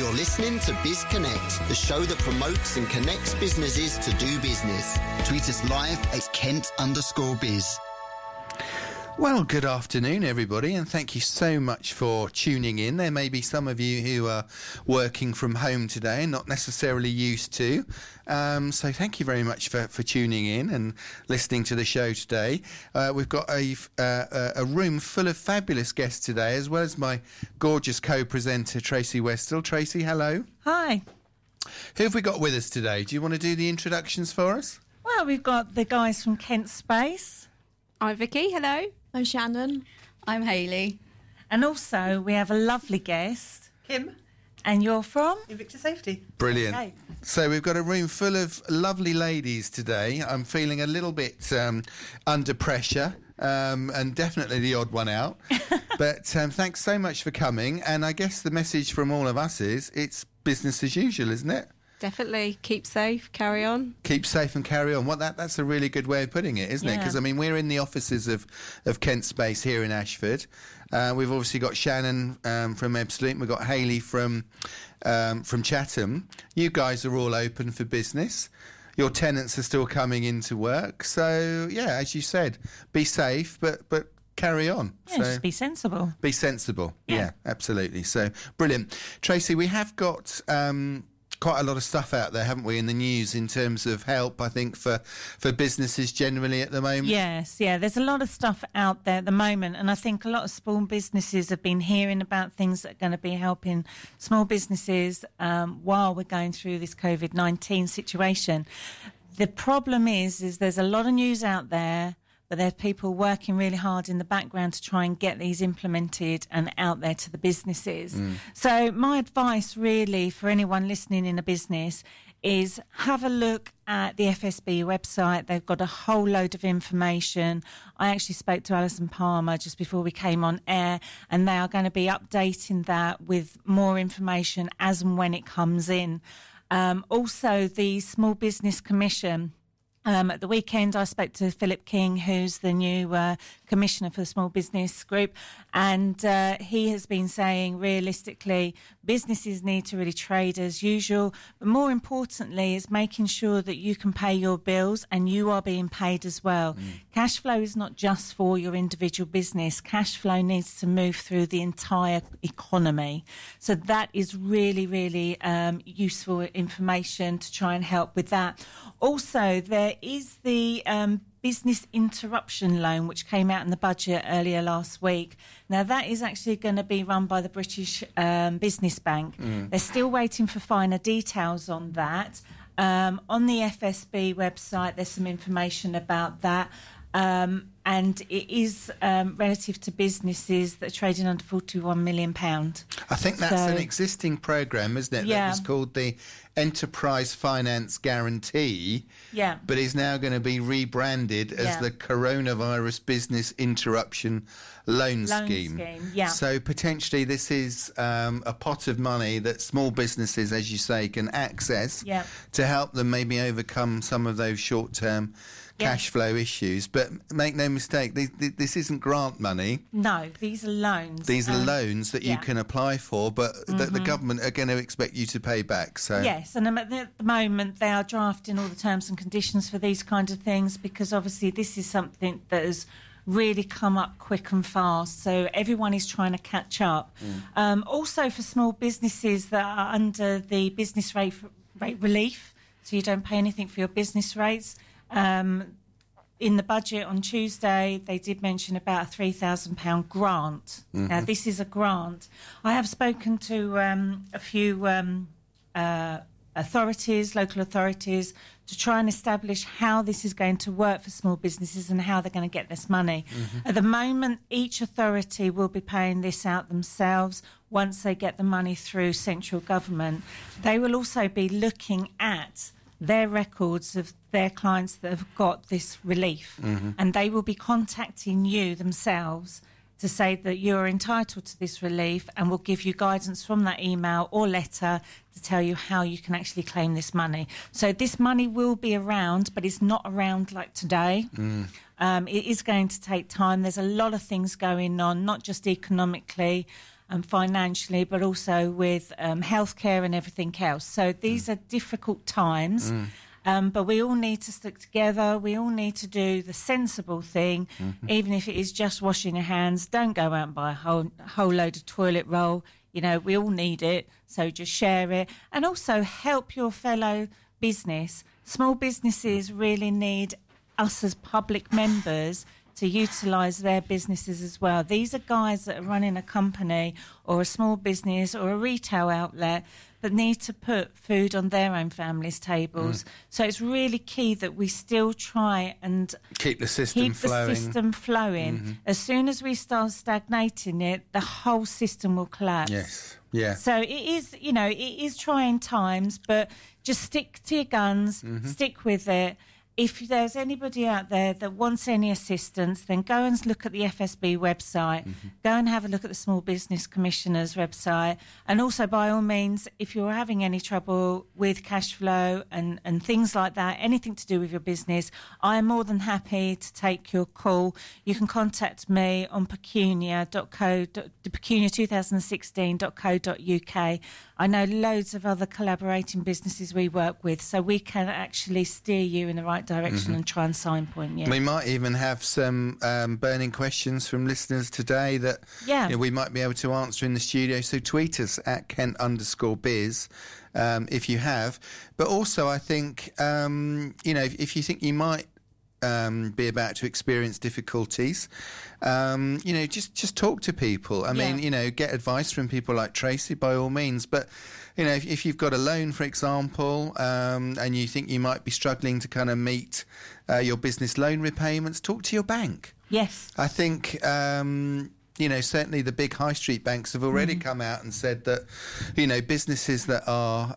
You're listening to Biz Connect, the show that promotes and connects businesses to do business. Tweet us live at Kent_biz. Well, good afternoon, everybody, and thank you so much for tuning in. There may be some of you who are working from home today and not necessarily used to. So thank you very much for tuning in and listening to the show today. We've got a room full of fabulous guests today, as well as my gorgeous co-presenter, Tracy Westall. Tracy, hello. Hi. Who have we got with us today? Do you want to do the introductions for us? Well, we've got the guys from Kent Space. I'm Vicky, hello. I'm Shannon. I'm Hayley. And also we have a lovely guest. Kim. And you're from? Invicta Safety. Brilliant. Okay. So we've got a room full of lovely ladies today. I'm feeling a little bit under pressure and definitely the odd one out. But thanks so much for coming. And I guess the message from all of us is it's business as usual, isn't it? Definitely. Keep safe, carry on. Keep safe and carry on. Well, that's a really good way of putting it, isn't it? Because, I mean, we're in the offices of Kent Space here in Ashford. We've obviously got Shannon from Ebbsfleet. We've got Hayley from Chatham. You guys are all open for business. Your tenants are still coming into work. So, yeah, as you said, be safe, but carry on. Yeah, just be sensible. Be sensible. Yeah, absolutely. So, brilliant. Tracy, we have got quite a lot of stuff out there, haven't we, in the news in terms of help, I think, for businesses generally at the moment? Yes, there's a lot of stuff out there at the moment, and I think a lot of small businesses have been hearing about things that are going to be helping small businesses while we're going through this COVID-19 situation. The problem is there's a lot of news out there, but there's people working really hard in the background to try and get these implemented and out there to the businesses. So my advice really for anyone listening in a business is have a look at the FSB website. They've got a whole load of information. I actually spoke to Alison Palmer just before we came on air, and they are going to be updating that with more information as and when it comes in. Also, the Small Business Commission. At the weekend, I spoke to Philip King, who's the new Commissioner for the Small Business Group, and he has been saying, realistically, businesses need to really trade as usual, but more importantly is making sure that you can pay your bills and you are being paid as well. Cash flow is not just for your individual business. Cash flow needs to move through the entire economy. So that is really, really useful information to try and help with that. Also, there is the business interruption loan, which came out in the budget earlier last week. Now, that is actually going to be run by the British Business Bank. They're still waiting for finer details on that. On the FSB website, there's some information about that. And it is relative to businesses that are trading under £41 million. I think that's an existing programme, isn't it? Yeah. That was called the Enterprise Finance Guarantee. Yeah. But is now going to be rebranded as the Coronavirus Business Interruption Loan Scheme. Yeah. So potentially this is a pot of money that small businesses, as you say, can access to help them maybe overcome some of those short-term cash flow issues. But make no mistake, this isn't grant money. No, these are loans. These are loans that you can apply for, but the government are going to expect you to pay back. So yes, and at the moment they are drafting all the terms and conditions for these kind of things, because obviously this is something that has really come up quick and fast, so everyone is trying to catch up. Also for small businesses that are under the business rate relief, so you don't pay anything for your business rates. In the budget on Tuesday, they did mention about a £3,000 grant. Now, this is a grant. I have spoken to a few local authorities, to try and establish how this is going to work for small businesses and how they're going to get this money. At the moment, each authority will be paying this out themselves once they get the money through central government. They will also be looking at their records of their clients that have got this relief, and they will be contacting you themselves to say that you're entitled to this relief, and will give you guidance from that email or letter to tell you how you can actually claim this money. So this money will be around, but it's not around like today. It is going to take time. There's a lot of things going on, not just economically, financially, but also with healthcare and everything else. So these are difficult times. But we all need to stick together. We all need to do the sensible thing, even if it is just washing your hands. Don't go out and buy a whole load of toilet roll. You know, we all need it, so just share it. And also help your fellow business. Small businesses really need us as public members to utilise their businesses as well. These are guys that are running a company or a small business or a retail outlet that need to put food on their own families' tables. So it's really key that we still try and keep the system flowing. As soon as we start stagnating it, the whole system will collapse. Yes, yeah. So it is, you know, it is trying times, but just stick to your guns, stick with it. If there's anybody out there that wants any assistance, then go and look at the FSB website. Go and have a look at the Small Business Commissioner's website. And also, by all means, if you're having any trouble with cash flow and things like that, anything to do with your business, I am more than happy to take your call. You can contact me on pecunia2016.co.uk. I know loads of other collaborating businesses we work with, so we can actually steer you in the right direction and try and signpoint you. We might even have some burning questions from listeners today that we might be able to answer in the studio. So tweet us at Kent_biz if you have. But also, I think, if you think you might be about to experience difficulties, just talk to people. I mean, get advice from people like Tracy by all means. But, if you've got a loan, for example, and you think you might be struggling to kind of meet your business loan repayments, talk to your bank. Yes. I think... certainly the big high street banks have already come out and said that, businesses that are,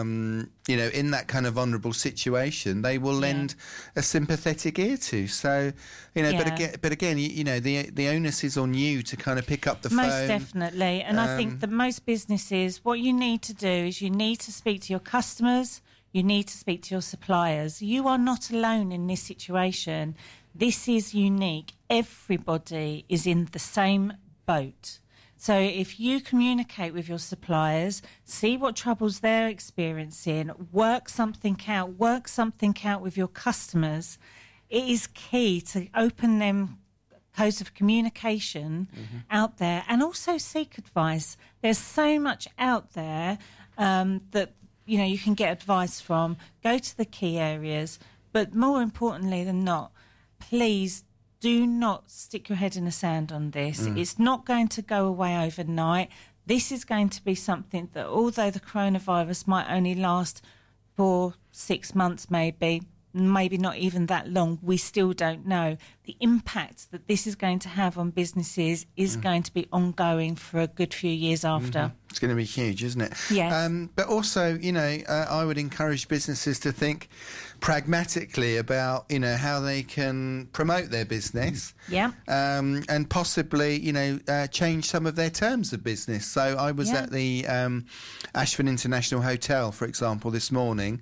in that kind of vulnerable situation, they will lend a sympathetic ear to. So, but again, the onus is on you to kind of pick up the phone. Most definitely. And I think that most businesses, what you need to do is you need to speak to your customers, you need to speak to your suppliers. You are not alone in this situation. This is unique. Everybody is in the same boat. So if you communicate with your suppliers, see what troubles they're experiencing, work something out with your customers, it is key to open them codes of communication out there and also seek advice. There's so much out there that you can get advice from. Go to the key areas, but more importantly than not, please do not stick your head in the sand on this. It's not going to go away overnight. This is going to be something that, although the coronavirus might only last for 6 months, maybe not even that long, we still don't know. The impact that this is going to have on businesses is going to be ongoing for a good few years after. It's going to be huge, isn't it? Yes. But also, I would encourage businesses to think pragmatically about, how they can promote their business. Yeah. And possibly, change some of their terms of business. So I was at the Ashford International Hotel, for example, this morning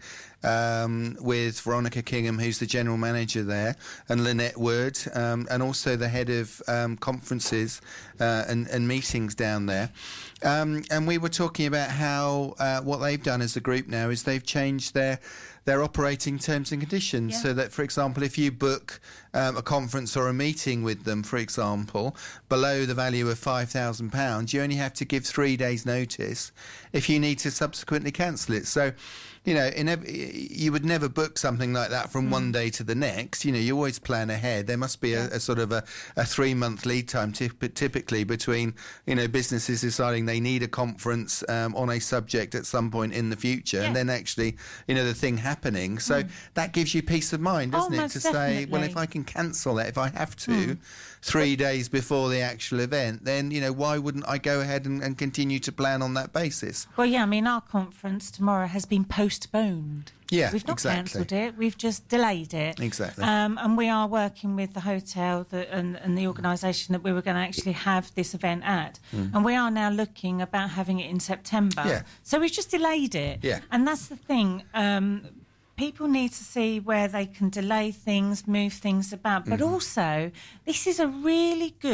with Veronica Kingham, who's the general manager there, and Lynette Wood, and also the head of conferences and meetings down there. And we were talking about how what they've done as a group now is they've changed their operating terms and conditions so that, for example, if you book a conference or a meeting with them, for example, below the value of £5,000, you only have to give 3 days' notice if you need to subsequently cancel it. So, you would never book something like that from one day to the next. You always plan ahead. There must be a sort of a 3-month lead time typically between, businesses deciding they need a conference on a subject at some point in the future and then actually, the thing happening. So that gives you peace of mind, doesn't it? To say, well, if I can cancel it, if I have to, 3 days before the actual event, then, why wouldn't I go ahead and continue to plan on that basis? Well, our conference tomorrow has been postponed. Yeah, we've not cancelled it, we've just delayed it. Exactly. And we are working with the hotel and the organisation that we were going to actually have this event at. And we are now looking about having it in September. Yeah. So we've just delayed it. Yeah. And that's the thing. People need to see where they can delay things, move things about. But also, this is a really good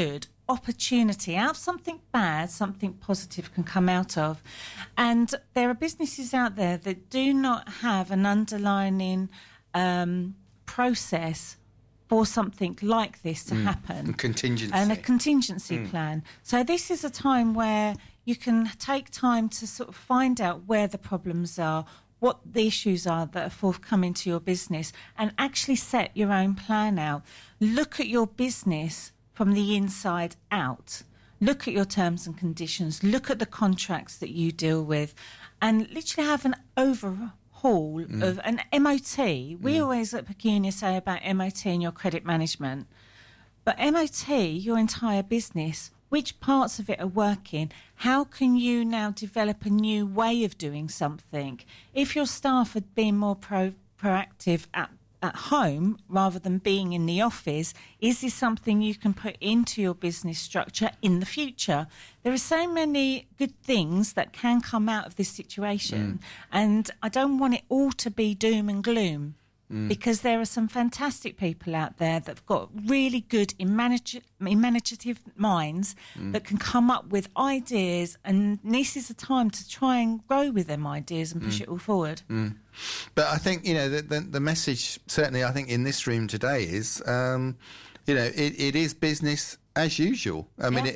opportunity. Out of something bad, something positive can come out of. And there are businesses out there that do not have an underlying process for something like this to happen. Contingency. And a contingency plan. So this is a time where you can take time to sort of find out where the problems are, what the issues are that are forthcoming to your business, and actually set your own plan out. Look at your business from the inside out. Look at your terms and conditions. Look at the contracts that you deal with, and literally have an overhaul of an MOT. We always at Pecunia say about MOT and your credit management. But MOT, your entire business, which parts of it are working? How can you now develop a new way of doing something? If your staff had been more proactive at home rather than being in the office, is this something you can put into your business structure in the future? There are so many good things that can come out of this situation, and I don't want it all to be doom and gloom. Because there are some fantastic people out there that have got really good imaginative minds that can come up with ideas, and this is a time to try and grow with them ideas and push it all forward. But I think, the message, certainly I think in this room today is, it is business as usual. I mean,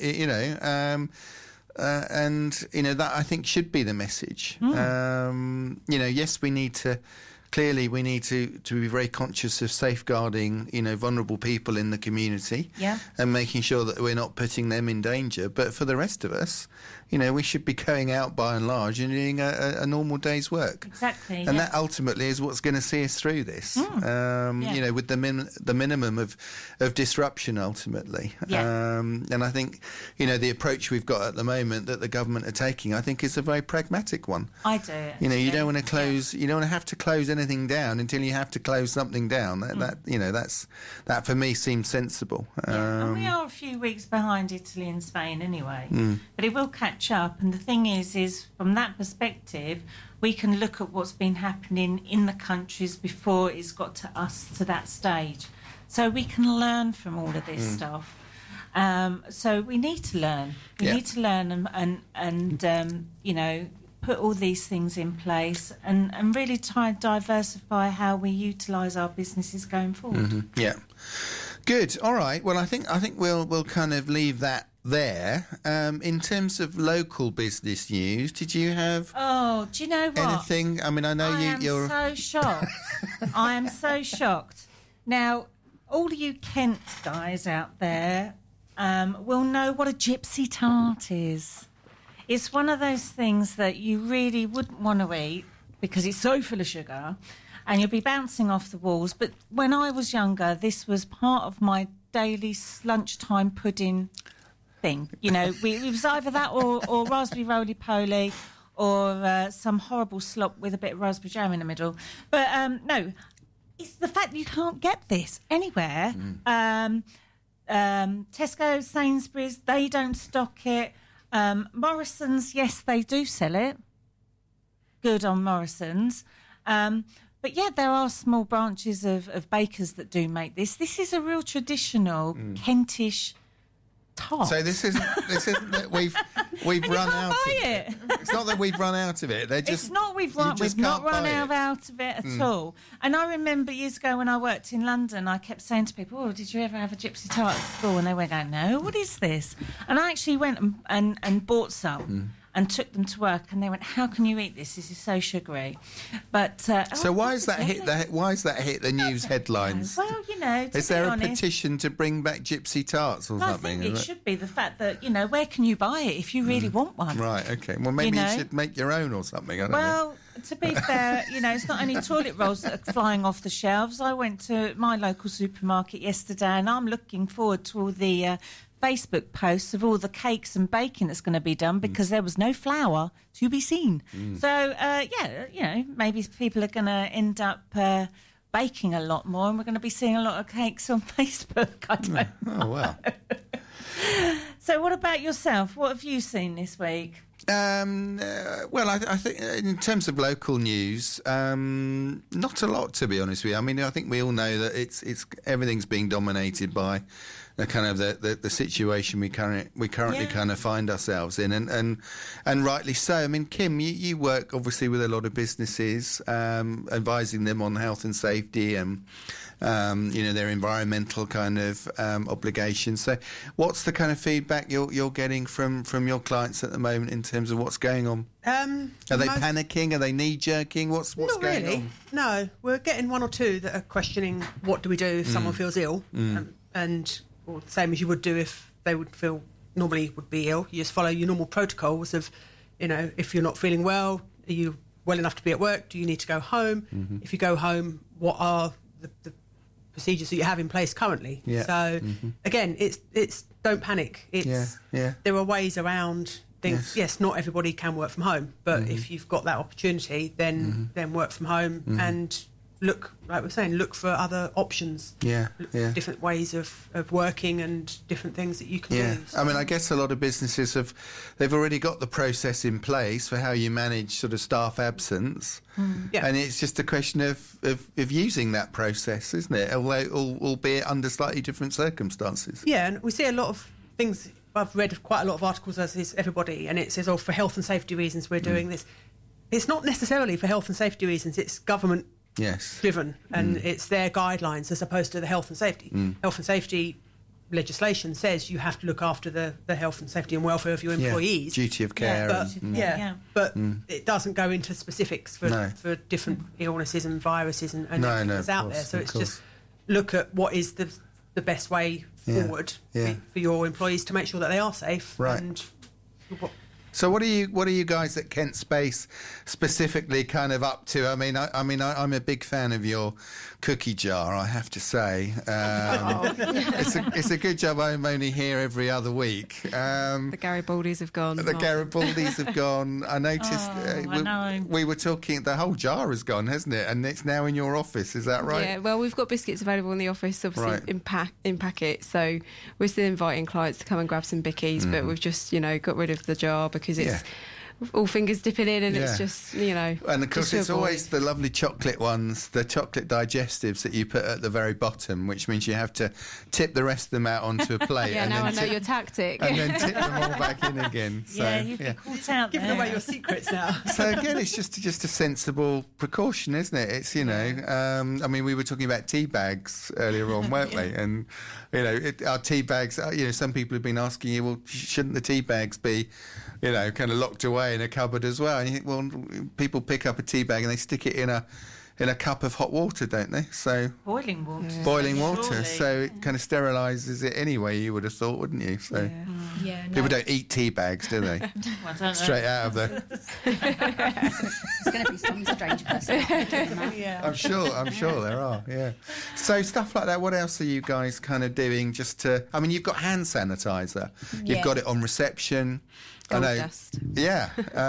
and, that I think should be the message. Yes, we need to... Clearly, we need to be very conscious of safeguarding, vulnerable people in the community, and making sure that we're not putting them in danger. But for the rest of us, we should be going out by and large and doing a normal day's work. Exactly, and that ultimately is what's going to see us through this. With the minimum of disruption ultimately. And I think the approach we've got at the moment that the government are taking, I think, is a very pragmatic one. I do. You don't want to close. You don't want to have to close anything down until you have to close something down. That for me seems sensible. And we are a few weeks behind Italy and Spain anyway, but it will catch up. And the thing is from that perspective, we can look at what's been happening in the countries before it's got to us to that stage, so we can learn from all of this stuff. So we need to learn. We need to learn and put all these things in place and really try and diversify how we utilise our businesses going forward. Yeah. Good. All right. Well, I think we'll kind of leave that there. In terms of local business news, did you have? Oh, do you know what? Anything? I mean, I know you're so shocked. I am so shocked. Now, all you Kent guys out there will know what a gypsy tart is. It's one of those things that you really wouldn't want to eat because it's so full of sugar and you'll be bouncing off the walls. But when I was younger, this was part of my daily lunchtime pudding thing. It was either that or raspberry roly-poly or some horrible slop with a bit of raspberry jam in the middle. But no, it's the fact that you can't get this anywhere. Tesco, Sainsbury's, they don't stock it. Morrison's, yes, they do sell it. Good on Morrison's. But yeah, there are small branches of bakers that do make this. This is a real traditional Kentish tart. So this isn't that we've run out of it. It's not that we've run out of it. We've not run out of it at all. And I remember years ago when I worked in London, I kept saying to people, did you ever have a gypsy tart at school? And they went, no, what is this? And I actually went and bought some and took them to work, and they went, how can you eat this? This is so sugary. But so why is that hit the news headlines? Well, is there a petition to bring back gypsy tarts or something? I think it should be the fact that where can you buy it if you really want one? Right. Okay. Well, maybe you should make your own or something. I don't know. To be fair, it's not only toilet rolls that are flying off the shelves. I went to my local supermarket yesterday, and I'm looking forward to all the Facebook posts of all the cakes and baking that's going to be done because there was no flour to be seen. So, maybe people are going to end up baking a lot more, and we're going to be seeing a lot of cakes on Facebook. I don't know. Oh, wow. So what about yourself? What have you seen this week? Well, I think in terms of local news, not a lot, to be honest with you. I mean, I think we all know that it's everything's being dominated by the kind of the situation we currently kind of find ourselves in, and rightly so. I mean, Kim, you work obviously with a lot of businesses, advising them on health and safety and their environmental kind of obligations. So, what's the kind of feedback you're getting from your clients at the moment in terms of what's going on? Are they panicking? Are they knee-jerking? What's not going really. on? No, we're getting one or two that are questioning what do we do if someone feels ill, or the same as you would do if they would be ill. You just follow your normal protocols of, if you're not feeling well, are you well enough to be at work? Do you need to go home? Mm-hmm. If you go home, what are the procedures that you have in place currently? Yeah. So again, it's don't panic. It's there are ways around things. Yes, not everybody can work from home, but if you've got that opportunity, then work from home and look, like we're saying, look for other options. Look for different ways of working and different things that you can do. So. I mean, I guess a lot of businesses they've already got the process in place for how you manage sort of staff absence. And it's just a question of using that process, isn't it? Albeit under slightly different circumstances. Yeah, and we see a lot of things. I've read quite a lot of articles, as is everybody, and it says, for health and safety reasons we're doing this. It's not necessarily for health and safety reasons. It's government driven, and it's their guidelines as opposed to the health and safety. Health and safety legislation says you have to look after the health and safety and welfare of your employees. Duty of care. But it doesn't go into specifics for different illnesses and viruses and everything that's out there. So it's just look at what is the best way forward for your employees to make sure that they are safe. Right. And So what are you guys at Kent Space specifically kind of up to? I mean, I'm a big fan of your cookie jar, I have to say. It's a good job I'm only here every other week. The Garibaldis have gone. The Garibaldis have gone. I noticed we were talking, the whole jar has gone, hasn't it? And it's now in your office, is that right? Yeah, well, we've got biscuits available in the office, obviously in packets. So we're still inviting clients to come and grab some bickies, but we've just, got rid of the jar because it's all fingers dipping in and it's just, And of course it's always the lovely chocolate ones, the chocolate digestives that you put at the very bottom, which means you have to tip the rest of them out onto a plate. Yeah, now I know your tactic. And then tip them all back in again. So, you've been caught out giving away your secrets now. So again, it's just a sensible precaution, isn't it? It's, I mean, we were talking about tea bags earlier on, weren't we? And, our tea bags, some people have been asking you, well, shouldn't the tea bags be, kind of locked away in a cupboard as well? And you think, well, people pick up a tea bag and they stick it in a cup of hot water, don't they? So boiling water. Yeah. Boiling water. So it kind of sterilises it anyway, you would have thought, wouldn't you? So people don't eat tea bags, do they? Straight out of the... There's going to be some strange person. I'm sure there are, So stuff like that, what else are you guys kind of doing just to... I mean, you've got hand sanitizer. You've got it on reception. Gold dust. Yeah.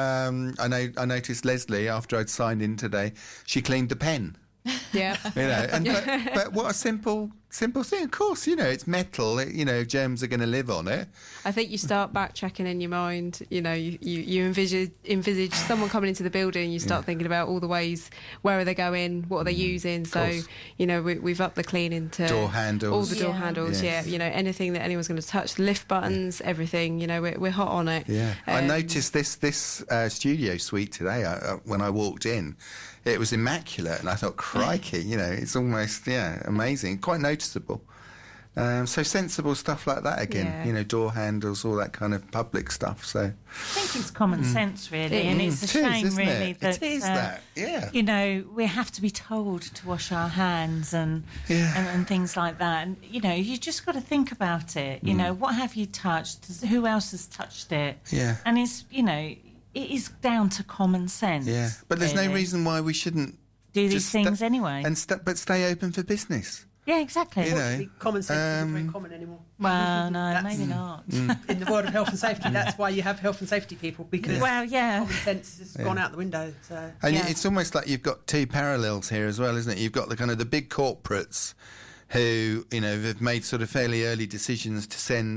I noticed Leslie, after I'd signed in today, she cleaned the pen. Yeah. But what a simple thing. Of course, it's metal. Germs are going to live on it. I think you start backtracking in your mind. You envisage someone coming into the building. You start thinking about all the ways. Where are they going? What are they using? So we've upped the cleaning to door handles. All the door handles. Yes. Yeah. Anything that anyone's going to touch, lift buttons, everything. We're hot on it. Yeah. I noticed this studio suite today when I walked in. It was immaculate, and I thought, crikey, it's almost, amazing, quite noticeable. So sensible stuff like that again, door handles, all that kind of public stuff. So I think it's common sense, really, and it's a shame, really, that it is that. We have to be told to wash our hands and things like that. And you just got to think about it. What have you touched? Who else has touched it? Yeah, and it's it is down to common sense. Yeah, but there's no reason why we shouldn't do these things anyway, but stay open for business. Yeah, exactly. Common sense isn't very common anymore. Well, no, maybe not. In the world of health and safety, that's why you have health and safety people, because common sense has gone out the window. So. And it's almost like you've got two parallels here as well, isn't it? You've got the kind of the big corporates who, have made sort of fairly early decisions to send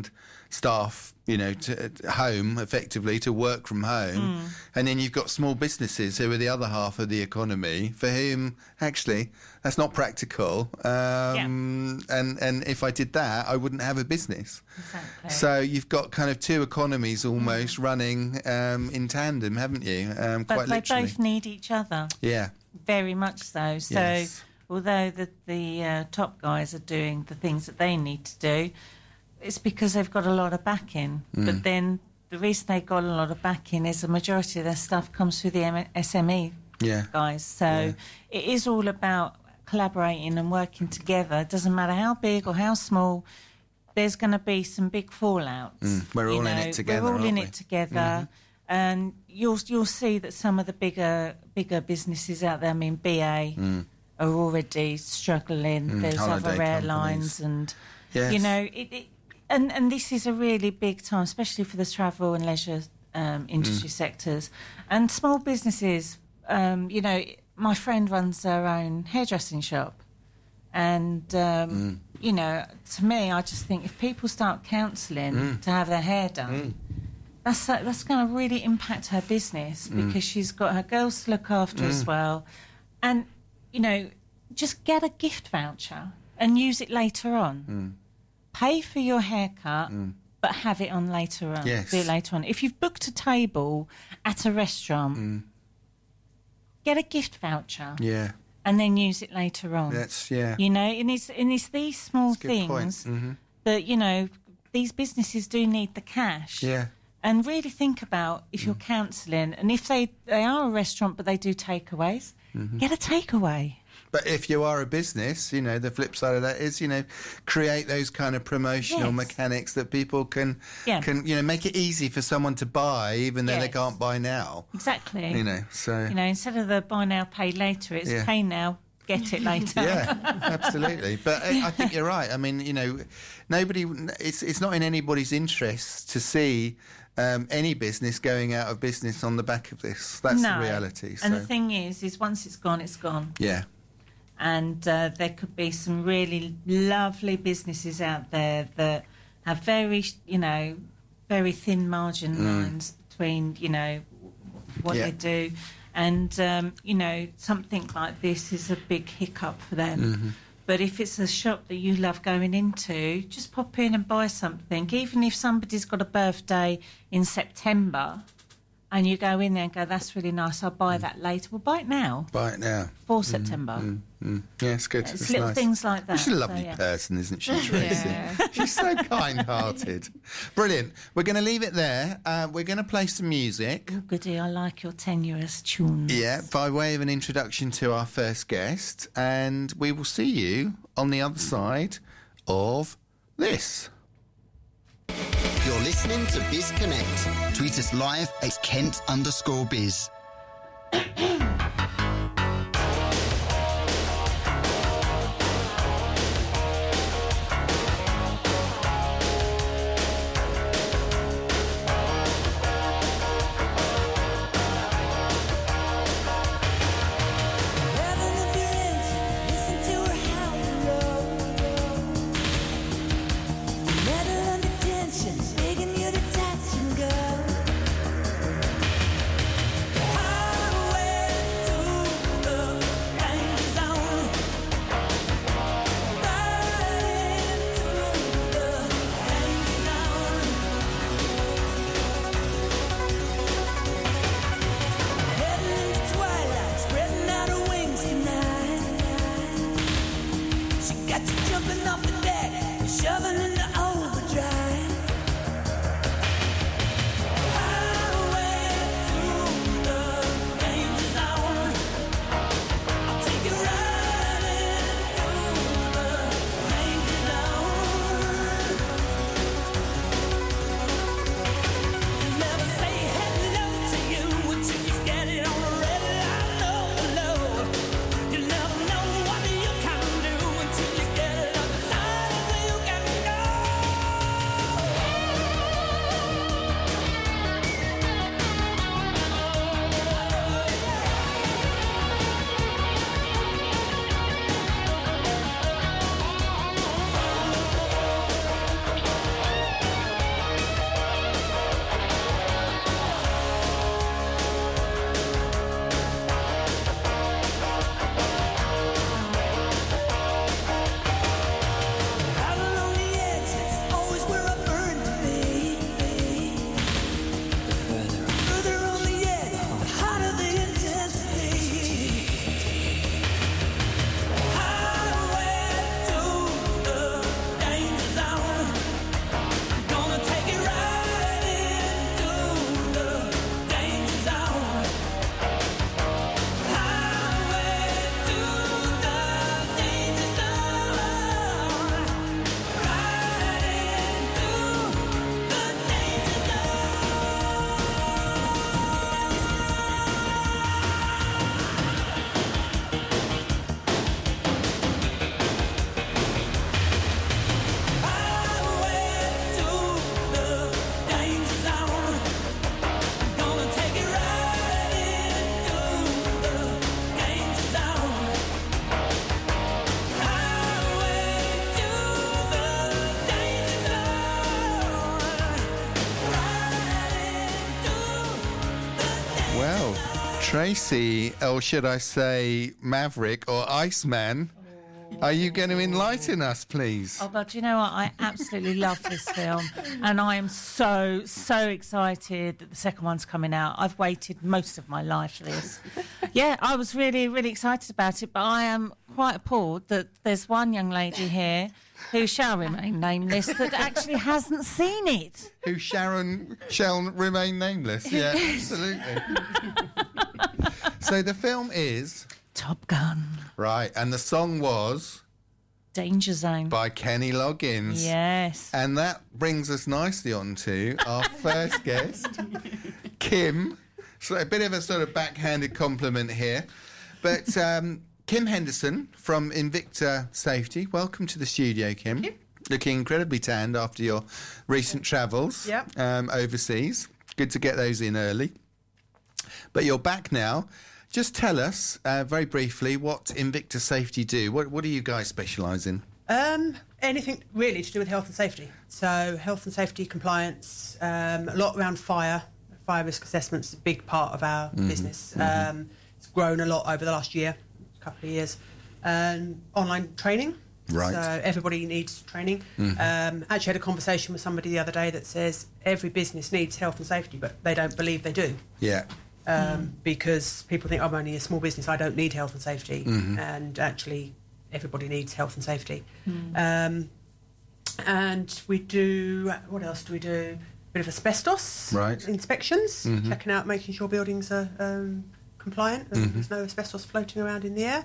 staff, to home effectively to work from home, and then you've got small businesses who are the other half of the economy for whom actually that's not practical. And if I did that, I wouldn't have a business. Exactly. So you've got kind of two economies almost running in tandem, haven't you? But quite literally. They both need each other. Yeah. Very much so. So Yes. although the top guys are doing the things that they need to do, it's because they've got a lot of backing. But then the reason they've got a lot of backing is the majority of their stuff comes through the SME guys. So it is all about collaborating and working together. It doesn't matter how big or how small, there's going to be some big fallouts. We're all in it together, We're all in aren't we? it together. And you'll see that some of the bigger businesses out there, I mean, BA are already struggling. There's Holiday other airlines companies. and, and this is a really big time, especially for the travel and leisure industry sectors. And small businesses, my friend runs her own hairdressing shop. And, to me, I just think if people start counselling to have their hair done, that's going to really impact her business because she's got her girls to look after as well. And, just get a gift voucher and use it later on. Pay for your haircut, but have it on later on. Yes. Do it later on. If you've booked a table at a restaurant, get a gift voucher. Yeah. And then use it later on. That's, and it's these small things that, these businesses do need the cash. Yeah. And really think about if you're counselling, and if they are a restaurant but they do takeaways, get a takeaway. But if you are a business, the flip side of that is, create those kind of promotional mechanics that people can, make it easy for someone to buy, even though they can't buy now. Exactly. So instead of the buy now, pay later, it's pay now, get it later. Yeah, absolutely. But I think you're right. I mean, nobody. It's not in anybody's interest to see any business going out of business on the back of this. That's the reality. So. And the thing is once it's gone, it's gone. Yeah. And there could be some really lovely businesses out there that have very thin margin lines between, what they do. And, something like this is a big hiccup for them. But if it's a shop that you love going into, just pop in and buy something. Even if somebody's got a birthday in September and you go in there and go, that's really nice, I'll buy that later. Well, buy it now. Buy it now. For September. Yeah, it's good. It's little things like that. She's a lovely person, isn't she, Tracy? She's so kind-hearted. Brilliant. We're going to leave it there. We're going to play some music. Oh, goody, I like your tenuous tunes. Yeah, by way of an introduction to our first guest. And we will see you on the other side of this. You're listening to Biz Connect. Tweet us live at Kent_biz. Tracy, or should I say Maverick or Iceman, are you going to enlighten us, please? Oh, but do you know what? I absolutely love this film, and I am so excited that the second one's coming out. I've waited most of my life for this. Yeah, I was really, really excited about it, but I am quite appalled that there's one young lady here who shall remain nameless that actually hasn't seen it. Who shall remain nameless? Yeah, absolutely. So the film is Top Gun. Right, and the song was Danger Zone by Kenny Loggins. Yes. And that brings us nicely on to our first guest, Kim. So a bit of a sort of backhanded compliment here. But Kim Henderson from Invicta Safety. Welcome to the studio, Kim. Thank you. Looking incredibly tanned after your recent travels overseas. Good to get those in early. But you're back now. Just tell us, very briefly, what Invicta Safety do. What do you guys specialise in? Anything really to do with health and safety. So health and safety compliance, a lot around fire. Fire risk assessment's a big part of our business. It's grown a lot over the last year, couple of years. Online training. Right. So everybody needs training. Actually had a conversation with somebody the other day that says every business needs health and safety, but they don't believe they do. Yeah. Because people think I'm only a small business, I don't need health and safety, and actually everybody needs health and safety. And we do, what else do we do? A bit of asbestos inspections, checking out, making sure buildings are compliant and there's no asbestos floating around in the air.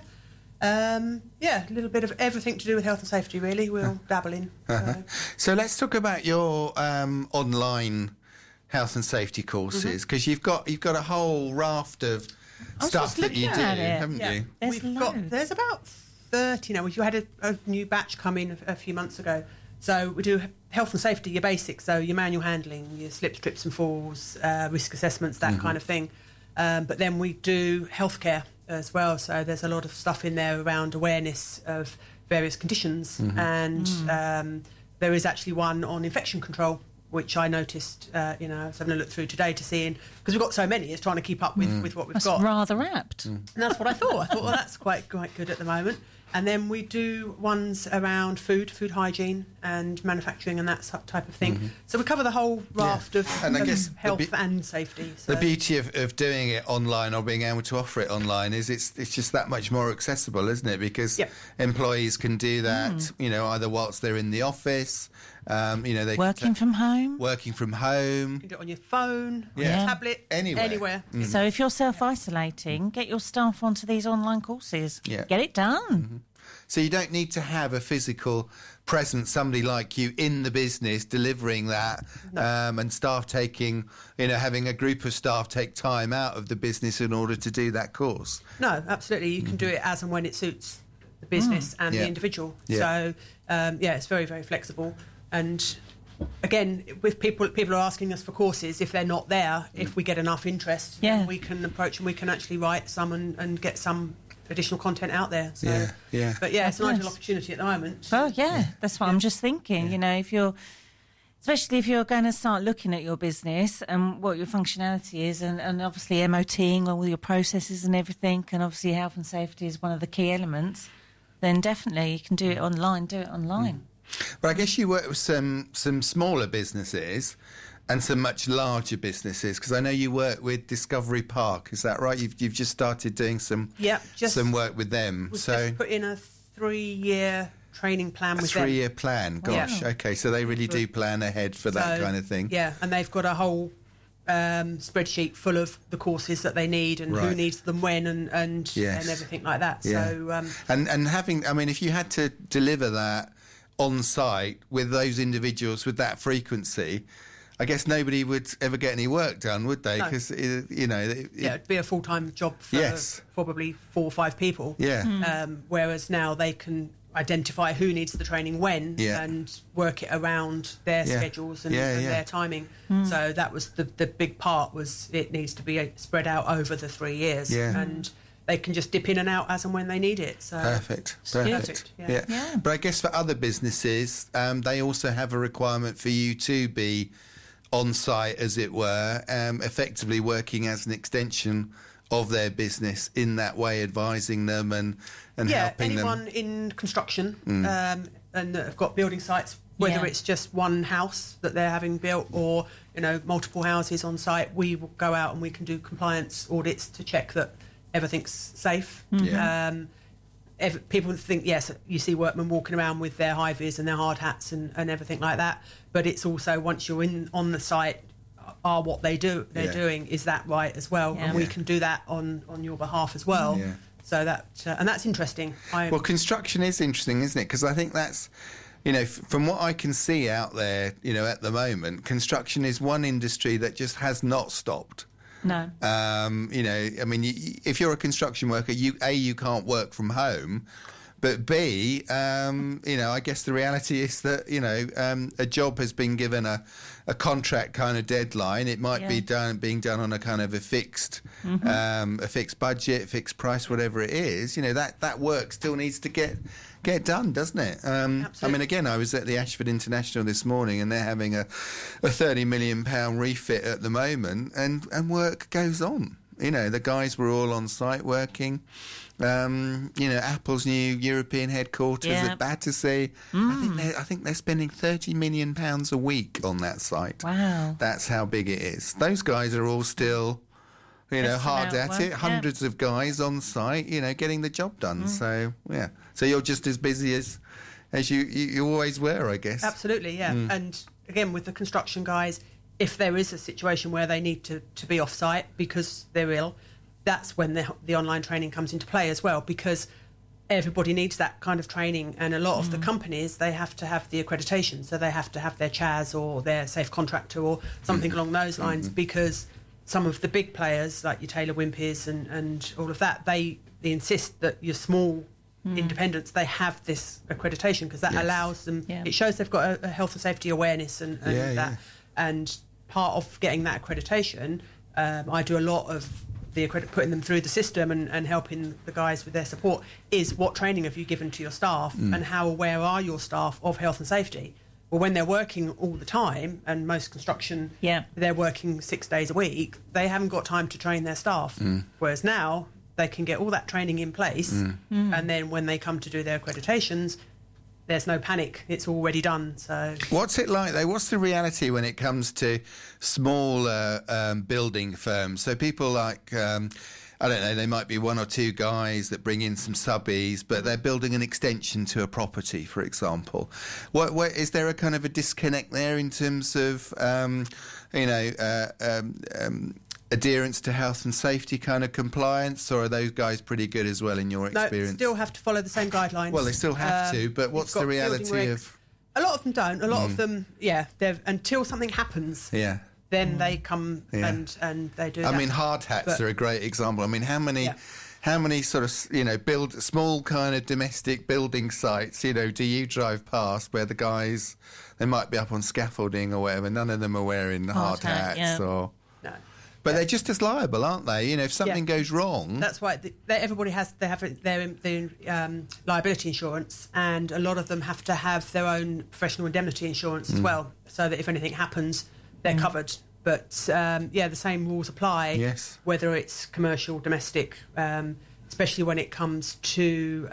A little bit of everything to do with health and safety, really. We'll dabble in. So let's talk about your online health and safety courses, because you've got a whole raft of stuff that you do, haven't you? There's about 30 now. We had a new batch come in a few months ago. So we do health and safety, your basics, so your manual handling, your slips, trips and falls, risk assessments, that kind of thing. But then we do healthcare as well. So there's a lot of stuff in there around awareness of various conditions, and there is actually one on infection control, which I noticed, I was having a look through today to see, because we've got so many, it's trying to keep up with what we've got. That's rather apt. And that's what I thought. I thought, well, that's quite good at the moment. And then we do ones around food hygiene and manufacturing and that type of thing. So we cover the whole raft of health and safety. So. The beauty of doing it online or being able to offer it online is it's just that much more accessible, isn't it? Because employees can do that, either whilst they're in the office, they working from home. Working from home. You can do it on your phone, on your tablet, anywhere. So if you're self-isolating, get your staff onto these online courses. Yeah. Get it done. So you don't need to have a physical presence, somebody like you in the business delivering that, and staff taking, having a group of staff take time out of the business in order to do that course. No, absolutely. You can do it as and when it suits the business and the individual. So, it's very, very flexible. And again, with people are asking us for courses. If they're not there, if we get enough interest, then we can approach and we can actually write some and get some additional content out there. So, But it's an ideal opportunity at the moment. Well, that's what I'm just thinking. Especially if you're going to start looking at your business and what your functionality is, and obviously MOTing all your processes and everything, and obviously health and safety is one of the key elements, then definitely you can do it online. But I guess you work with some smaller businesses and some much larger businesses, because I know you work with Discovery Park. Is that right? You've just started doing some work with them. We've just put in a 3-year training plan with them. 3-year plan. Gosh. Okay. So they really do plan ahead for that kind of thing. Yeah, and they've got a whole spreadsheet full of the courses that they need and who needs them when and everything like that. Yeah. So and having, if you had to deliver that on site with those individuals with that frequency, I guess nobody would ever get any work done, would they? Because it'd be a full-time job for probably 4 or 5 people. Yeah. Whereas now they can identify who needs the training when and work it around their schedules and their timing. So that was the big part, was it needs to be spread out over the 3 years. Yeah. And they can just dip in and out as and when they need it. So Perfect. Yeah. But I guess for other businesses, they also have a requirement for you to be on site, as it were, effectively working as an extension of their business in that way, advising them and helping them? Anyone in construction and that have got building sites, whether it's just one house that they're having built or, multiple houses on site, we will go out and we can do compliance audits to check that everything's safe. People think, yes, you see workmen walking around with their high-vis and their hard hats and everything like that, but it's also, once you're on the site, are what they're doing, is that right as well? And we can do that on your behalf as well. So that and that's interesting. Well, construction is interesting, isn't it? Because I think that's, from what I can see out there, at the moment, construction is one industry that just has not stopped. No. If you're a construction worker, you can't work from home, but B, I guess the reality is that, a job has been given a contract kind of deadline. It might be being done on a kind of a fixed budget, fixed price, whatever it is. That work still needs to get done, doesn't it? Again, I was at the Ashford International this morning, and they're having a £30 million refit at the moment, and work goes on. The guys were all on site working. Apple's new European headquarters at Battersea. I think they're spending £30 million a week on that site. Wow, that's how big it is. Those guys are all still, hard at it. Hundreds of guys on site, getting the job done. So so you're just as busy as you always were, I guess. Absolutely, yeah. And again, with the construction guys, if there is a situation where they need to be off site because they're ill, that's when the online training comes into play as well, because everybody needs that kind of training, and a lot of the companies, they have to have the accreditation, so they have to have their CHAS or their safe contractor or something along those lines, because some of the big players like your Taylor Wimpey's and all of that, they insist that your small independents, they have this accreditation, because that allows them, it shows they've got a health and safety awareness and that. And part of getting that accreditation, I do a lot of putting them through the system and helping the guys with their support, is what training have you given to your staff and how aware are your staff of health and safety? Well, when they're working all the time, and most construction, they're working 6 days a week, they haven't got time to train their staff. Whereas now, they can get all that training in place, and then when they come to do their accreditations, there's no panic. It's already done. So, what's it like, though? What's the reality when it comes to smaller building firms? So people like, I don't know, they might be one or two guys that bring in some subbies, but they're building an extension to a property, for example. What is there a kind of a disconnect there in terms of, adherence to health and safety kind of compliance, or are those guys pretty good as well in your experience? No, still have to follow the same guidelines. Well, they still have to, but what's the reality of... A lot of them don't. A lot of them, until something happens, then they come and they do that. I mean, hard hats are a great example. I mean, how many sort of, build small kind of domestic building sites, do you drive past where the guys, they might be up on scaffolding or whatever, none of them are wearing hard hats or... No. But they're just as liable, aren't they? If something goes wrong... That's right. Everybody have their liability insurance, and a lot of them have to have their own professional indemnity insurance as well, so that if anything happens, they're covered. But, the same rules apply, whether it's commercial, domestic, especially when it comes to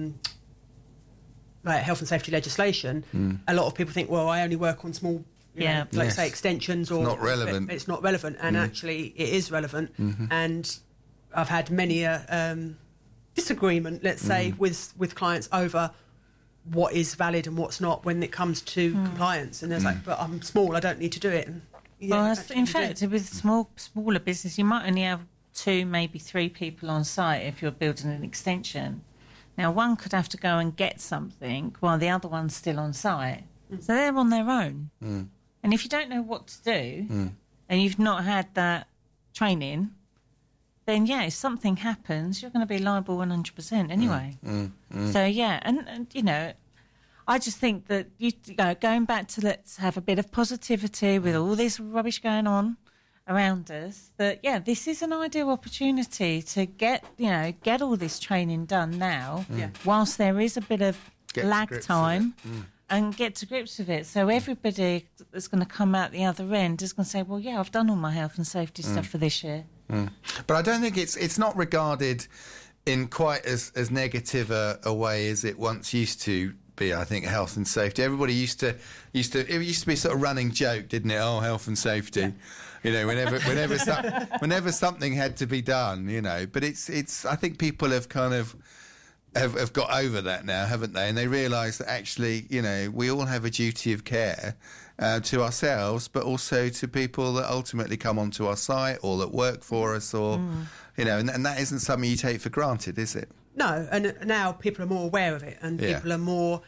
health and safety legislation. A lot of people think, well, I only work on small... say extensions, or not relevant. It's not relevant, and actually it is relevant. And I've had many disagreement, let's say, with clients over what is valid and what's not when it comes to compliance. And there's like, but I'm small, I don't need to do it. And, in fact, with smaller business, you might only have 2, maybe 3 people on site if you're building an extension. Now, one could have to go and get something while the other one's still on site, so they're on their own. And if you don't know what to do and you've not had that training, then, if something happens, you're going to be liable 100% anyway. So, and I just think that, going back to let's have a bit of positivity with all this rubbish going on around us, that, this is an ideal opportunity to get all this training done now whilst there is a bit of lag time. And get to grips with it. So everybody that's going to come out the other end is going to say, well, I've done all my health and safety stuff for this year. But I don't think it's not regarded in quite as negative a way as it once used to be. I think health and safety. Everybody used to it used to be sort of running joke, didn't it? Oh, health and safety. Yeah. You know, whenever something had to be done, you know. But it's I think people have kind of have got over that now, haven't they? And they realise that actually, you know, we all have a duty of care to ourselves, but also to people that ultimately come onto our site or that work for us, or you know, and that isn't something you take for granted, is it? No, and now people are more aware of it, and people are more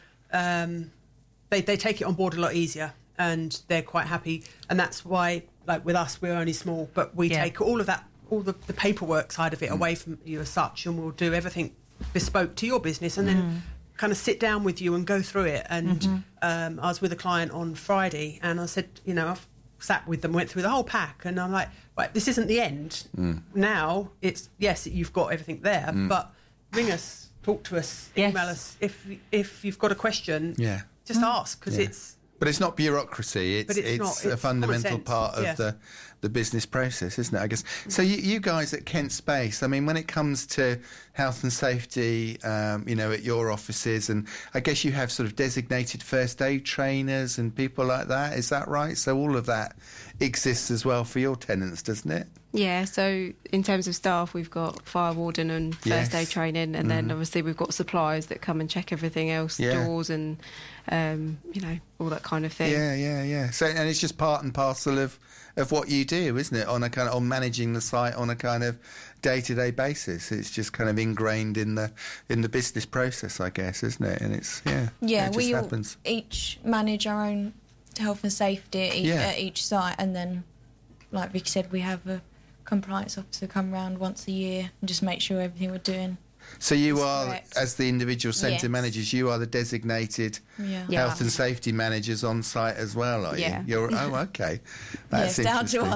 they take it on board a lot easier, and they're quite happy, and that's why, like with us, we're only small, but we take all of that, all the paperwork side of it away from you as such, and we'll do everything bespoke to your business, and then kind of sit down with you and go through it. And I was with a client on Friday, and I said, you know, I've sat with them, went through the whole pack, and I'm like, right, this isn't the end. Now it's, yes, you've got everything there, but ring us, talk to us, email us if you've got a question. Just ask, because it's. But it's not bureaucracy. It's a fundamental part of the business process, isn't it? I guess. So you guys at Kent Space, I mean, when it comes to health and safety, you know, at your offices, and I guess you have sort of designated first aid trainers and people like that. Is that right? So all of that exists as well for your tenants, doesn't it? Yeah, so in terms of staff, we've got fire warden and first aid training, and then obviously we've got suppliers that come and check everything else, doors and, you know, all that kind of thing. Yeah. So, and it's just part and parcel of what you do, isn't it? On managing the site on a kind of day-to-day basis. It's just kind of ingrained in the business process, I guess, isn't it? And it's, it just happens. Each manage our own health and safety at each site, and then, like Vicky said, we have a compliance officer come round once a year and just make sure everything we're doing. So you are, correct. As the individual centre managers, you are the designated health and safety managers on site as well, are you? Okay. That's interesting. Down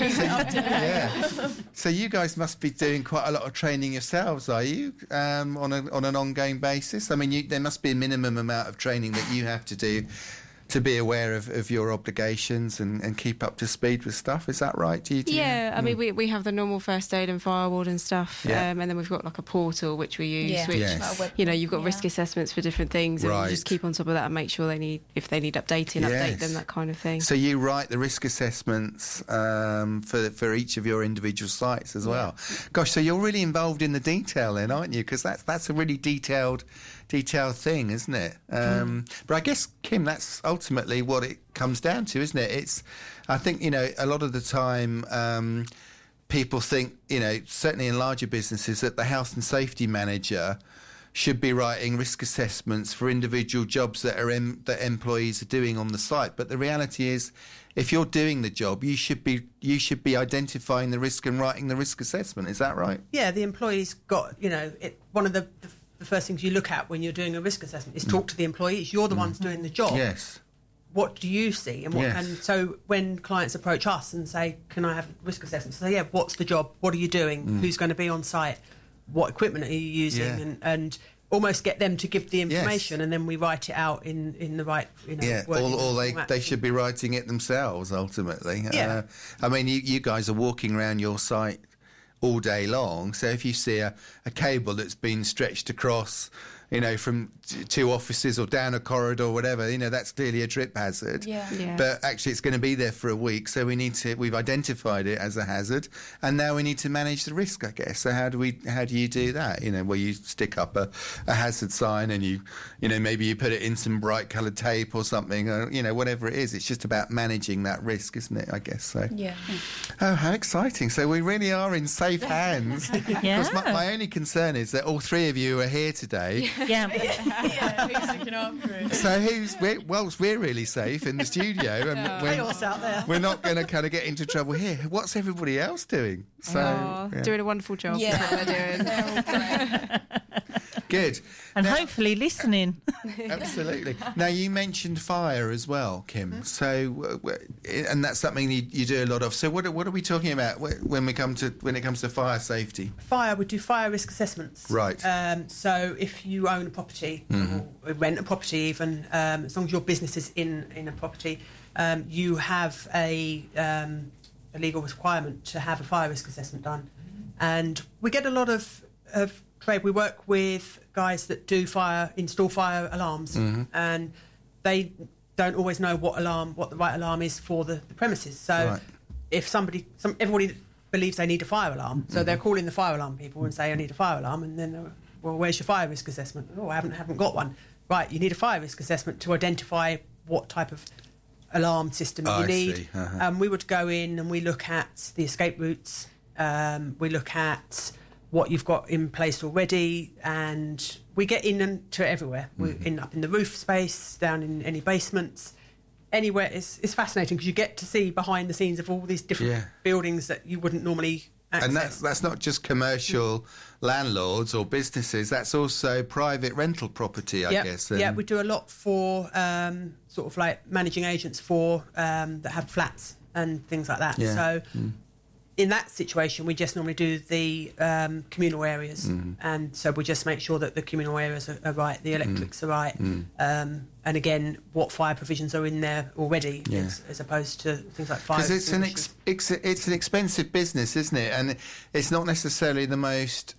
to us. So you guys must be doing quite a lot of training yourselves, are you, on an ongoing basis? I mean, there must be a minimum amount of training that you have to do to be aware of your obligations and keep up to speed with stuff. Is that right? I mean, we have the normal first aid and fire ward and stuff, and then we've got like a portal which we use, which, you know, you've got risk assessments for different things, and you just keep on top of that and make sure if they need updating, update them, that kind of thing. So you write the risk assessments for each of your individual sites as well. Gosh, so you're really involved in the detail then, aren't you? Because that's a really detailed thing, isn't it? But I guess, Kim, that's ultimately what it comes down to, isn't it? I think, you know, a lot of the time people think, you know, certainly in larger businesses, that the health and safety manager should be writing risk assessments for individual jobs that employees are doing on the site. But the reality is, if you're doing the job, you should be identifying the risk and writing the risk assessment. Is that right? Yeah, the employee's got, you know, one of the first things you look at when you're doing a risk assessment is talk to the employees. You're the ones doing the job. Yes. What do you see? And so when clients approach us and say, can I have a risk assessment? So what's the job? What are you doing? Who's going to be on site? What equipment are you using? And almost get them to give the information, and then we write it out in the right, you know, or they should be writing it themselves ultimately. I mean, you guys are walking around your site all day long, so if you see a cable that's been stretched across, you know, from two offices or down a corridor or whatever, you know, that's clearly a trip hazard. But actually it's going to be there for a week, so we've identified it as a hazard, and now we need to manage the risk, I guess. So how do you do that? You know, where you stick up a hazard sign, and you know, maybe you put it in some bright coloured tape or something, or, you know, whatever it is. It's just about managing that risk, isn't it, I guess? So oh, how exciting. So we really are in safe hands. Because my only concern is that all three of you are here today. Who's looking after it? So we're really safe in the studio, and chaos out there. We're not going to kind of get into trouble here. What's everybody else doing? So doing a wonderful job. That's what they're doing. Good. And hopefully listening. Absolutely. Now, you mentioned fire as well, Kim. So, and that's something you do a lot of. So what are we talking about when it comes to fire safety? We do fire risk assessments. Right. So if you own a property, or rent a property even, as long as your business is in a property, you have a a legal requirement to have a fire risk assessment done. And we get a lot of trade. We work with guys that do install fire alarms, and they don't always know what the right alarm is for the premises. So if everybody believes they need a fire alarm, so they're calling the fire alarm people and say, I need a fire alarm, and then well, where's your fire risk assessment? Oh, I haven't got one. Right, you need a fire risk assessment to identify what type of alarm system you need. We would go in and we look at the escape routes, we look at what you've got in place already, and we get into everywhere. We're up in the roof space, down in any basements, anywhere. It's fascinating because you get to see behind the scenes of all these different buildings that you wouldn't normally access. And that's not just commercial landlords or businesses, that's also private rental property, I guess. Yeah, we do a lot for sort of like managing agents for that have flats and things like that. So in that situation, we just normally do the communal areas, and so we just make sure that the communal areas are right, the electrics are right, and again, what fire provisions are in there already, as opposed to things like fire. Because it's an expensive business, isn't it? And it's not necessarily the most.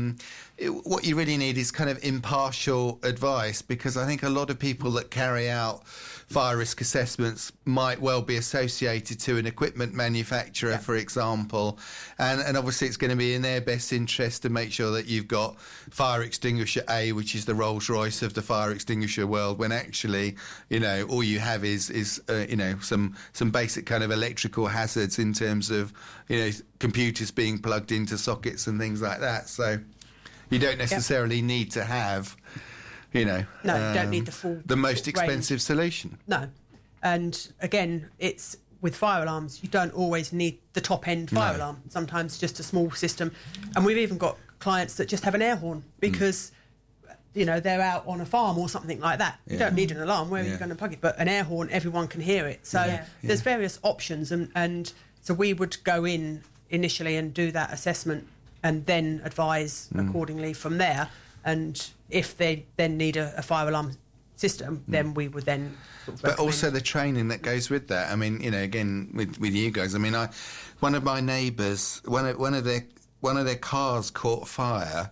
What you really need is kind of impartial advice, because I think a lot of people that carry out fire risk assessments might well be associated to an equipment manufacturer, for example, and obviously it's going to be in their best interest to make sure that you've got fire extinguisher A, which is the Rolls-Royce of the fire extinguisher world, when actually, all you have is some basic kind of electrical hazards in terms of, computers being plugged into sockets and things like that. So you don't necessarily need to have... No, you don't need the most expensive solution. No. And again, it's with fire alarms, you don't always need the top end fire alarm. Sometimes just a small system. And we've even got clients that just have an air horn because, they're out on a farm or something like that. You don't need an alarm. Where are you going to plug it? But an air horn, everyone can hear it. So there's various options. And so we would go in initially and do that assessment and then advise accordingly from there. And if they then need a fire alarm system, then we would then... But also the training that goes with that. I mean, again, with you guys, I mean, one of my neighbours, one of their cars caught fire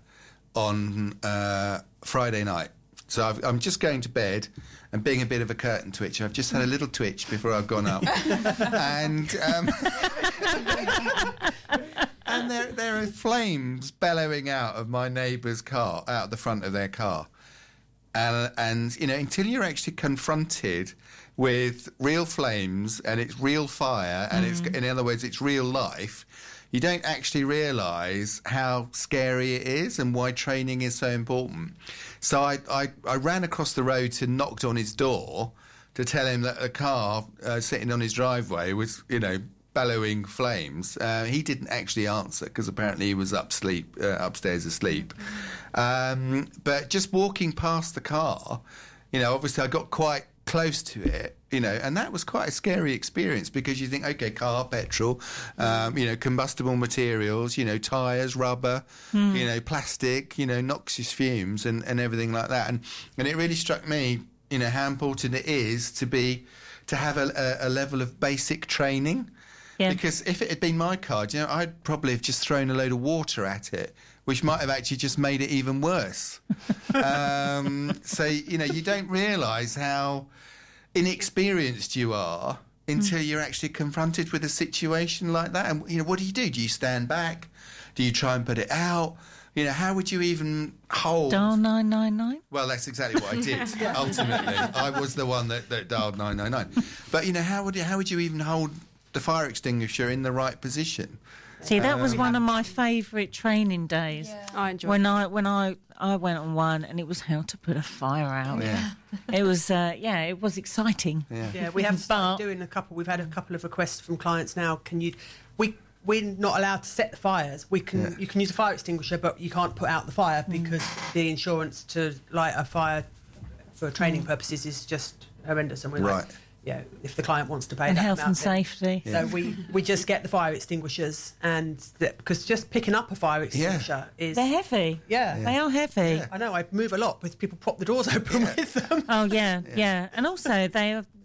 on Friday night. So I'm just going to bed and being a bit of a curtain twitcher. I've just had a little twitch before I've gone up. And... And there are flames bellowing out of my neighbour's car, out the front of their car. And until you're actually confronted with real flames and it's real fire and it's, in other words, it's real life, you don't actually realise how scary it is and why training is so important. So I ran across the road and knocked on his door to tell him that a car sitting on his driveway was, bellowing flames. He didn't actually answer because apparently he was upstairs asleep. But just walking past the car, obviously I got quite close to it, and that was quite a scary experience because you think, okay, car, petrol, combustible materials, tyres, rubber, plastic, noxious fumes and everything like that. And it really struck me, how important it is to have a level of basic training. Yeah. Because if it had been my car, I'd probably have just thrown a load of water at it, which might have actually just made it even worse. So, you don't realise how inexperienced you are until you're actually confronted with a situation like that. And, what do? Do you stand back? Do you try and put it out? How would you even hold... Dial 999? Well, that's exactly what I did, ultimately. I was the one that dialed 999. But, how would you even hold the fire extinguisher in the right position? See, that was one of my favourite training days. Yeah. I enjoyed when I went on one, and it was how to put a fire out. Yeah. It was it was exciting. Yeah, we have started doing a couple. We've had a couple of requests from clients now. We're not allowed to set the fires. You can use a fire extinguisher, but you can't put out the fire because the insurance to light a fire for training purposes is just horrendous. And we're like, if the client wants to pay and that health amount, and safety. So we just get the fire extinguishers, and because just picking up a fire extinguisher is... They're heavy. Yeah. They are heavy. I know, I move a lot with people prop the doors open with them. Oh, yeah. And also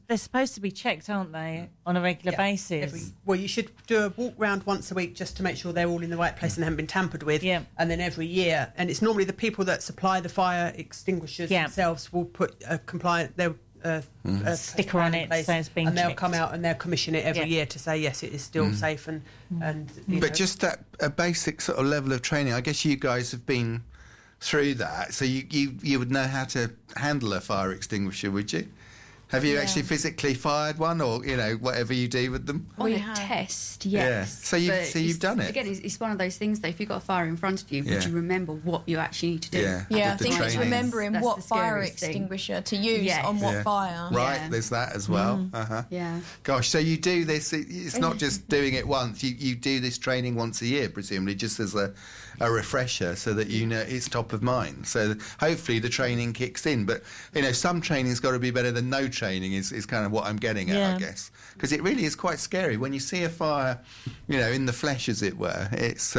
they're supposed to be checked, aren't they, on a regular basis? You should do a walk round once a week just to make sure they're all in the right place and haven't been tampered with. Yeah. And then every year, and it's normally the people that supply the fire extinguishers themselves will put a compliant a sticker on it, so it's being and they'll checked. come out and they'll commission it every year to say yes, it is still safe and But just that a basic sort of level of training. I guess you guys have been through that, so you would know how to handle a fire extinguisher, would you? Have you actually physically fired one, or whatever you do with them? On a test, yes. Yeah. So you've done it. Again, it's one of those things that if you've got a fire in front of you, would you remember what you actually need to do? Yeah, I think it's remembering what fire extinguisher to use on what fire. Right, there's that as well. Yeah. Gosh, so you do this. It's not just doing it once. You do this training once a year, presumably, just as a refresher, so that it's top of mind. So hopefully the training kicks in. But some training's got to be better than no training. Is kind of what I'm getting at, I guess, because it really is quite scary when you see a fire, in the flesh, as it were. It's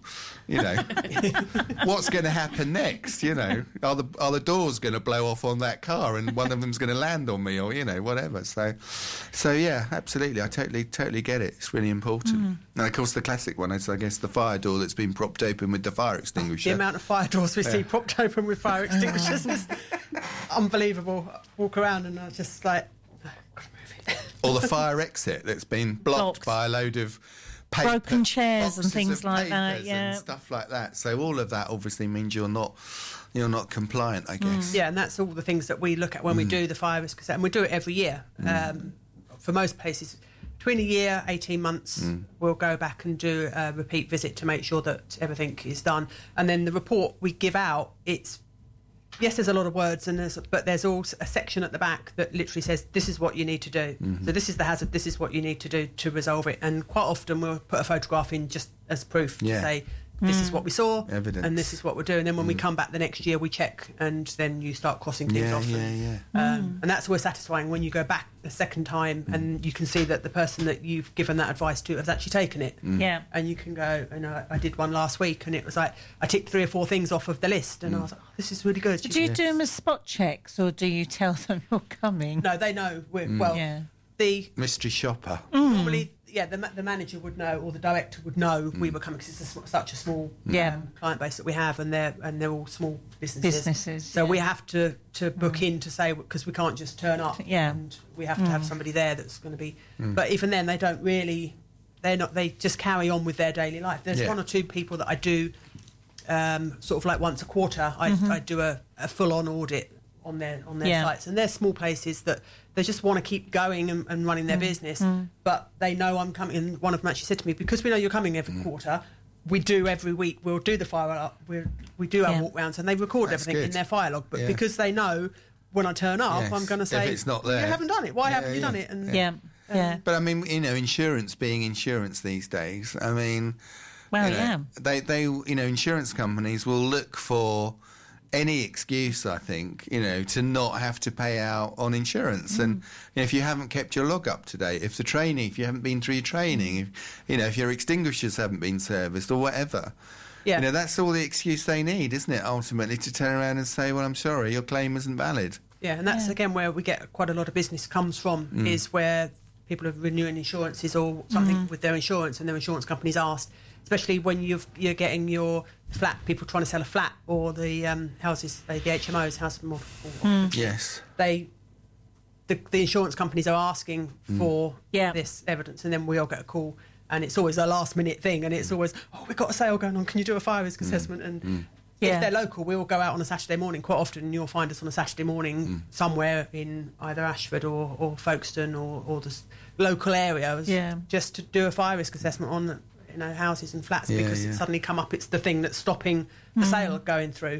what's going to happen next? Are the doors going to blow off on that car and one of them's going to land on me, or whatever. So yeah, absolutely, I totally get it. It's really important. And of course, the classic one is, I guess, the fire door that's been propped open with the fire extinguisher. The amount of fire doors we see propped open with fire extinguishers is unbelievable. Walk around and I just like, gotta move it. Or the fire exit that's been blocked by a load of broken chairs and things like that, and stuff like that. So all of that obviously means you're not compliant, I guess. Yeah, and that's all the things that we look at when we do the fire risk assessment. And we do it every year. For most places, between a year, 18 months, we'll go back and do a repeat visit to make sure that everything is done. And then the report we give out, there's a lot of words, but there's also a section at the back that literally says, this is what you need to do. So this is the hazard, this is what you need to do to resolve it. And quite often we'll put a photograph in just as proof to say, this is what we saw, evidence, and this is what we're doing. And then when we come back the next year, we check, and then you start crossing things off. And that's always satisfying when you go back the second time and you can see that the person that you've given that advice to has actually taken it. And you can go, I did one last week, and it was like I ticked 3 or 4 things off of the list, and I was like, this is really good. Do you do them as spot checks, or do you tell them you're coming? No, they know. The mystery shopper. Normally, the manager would know, or the director would know we were coming, because it's such a small client base that we have, and they're all small businesses. So we have to book in to say, because we can't just turn up. And we have to have somebody there that's going to be. But even then, they don't really. They just carry on with their daily life. There's 1 or 2 people that I do, sort of like once a quarter. I do a full-on audit on their sites, and they're small places that they just want to keep going and running their business, but they know I'm coming. And one of them actually said to me, because we know you're coming every quarter, we do every week, we'll do the fire up, we do our walk rounds, and they record everything in their fire log, but because they know when I turn up, I'm going to say, if it's not there, you haven't done it, why haven't you done it? And but I mean, insurance being insurance these days, I mean, they insurance companies will look for any excuse, I think, to not have to pay out on insurance. And if you haven't kept your log up to date, if you haven't been through your training, if your extinguishers haven't been serviced or whatever, that's all the excuse they need, isn't it, ultimately, to turn around and say, well, I'm sorry, your claim isn't valid. Yeah, and that's, again, where we get quite a lot of business comes from, is where people are renewing insurances or something with their insurance, and their insurance company's asked, especially when you're getting your flat, people trying to sell a flat, or the houses, the HMOs, house and multiple. Yes. The insurance companies are asking for this evidence, and then we all get a call, and it's always a last minute thing, and it's always, we've got a sale going on, can you do a fire risk assessment? And if they're local, we'll go out on a Saturday morning. Quite often you'll find us on a Saturday morning somewhere in either Ashford or Folkestone or the local areas, just to do a fire risk assessment on houses and flats, because it's suddenly come up, it's the thing that's stopping the sale going through.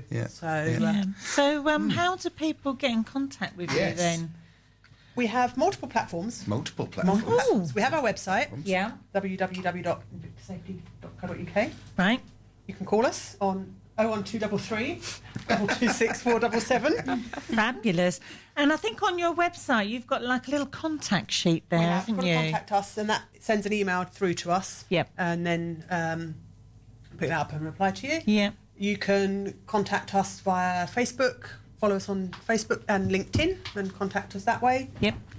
So how do people get in contact with you then? We have multiple platforms. We have our website, www.invictusafety.co.uk. Right. You can call us on 01233 226 477. Fabulous. And I think on your website you've got like a little contact sheet there, haven't you? Contact us, and that sends an email through to us. And then pick that up and reply to you. You can contact us via Facebook. Follow us on Facebook and LinkedIn and contact us that way.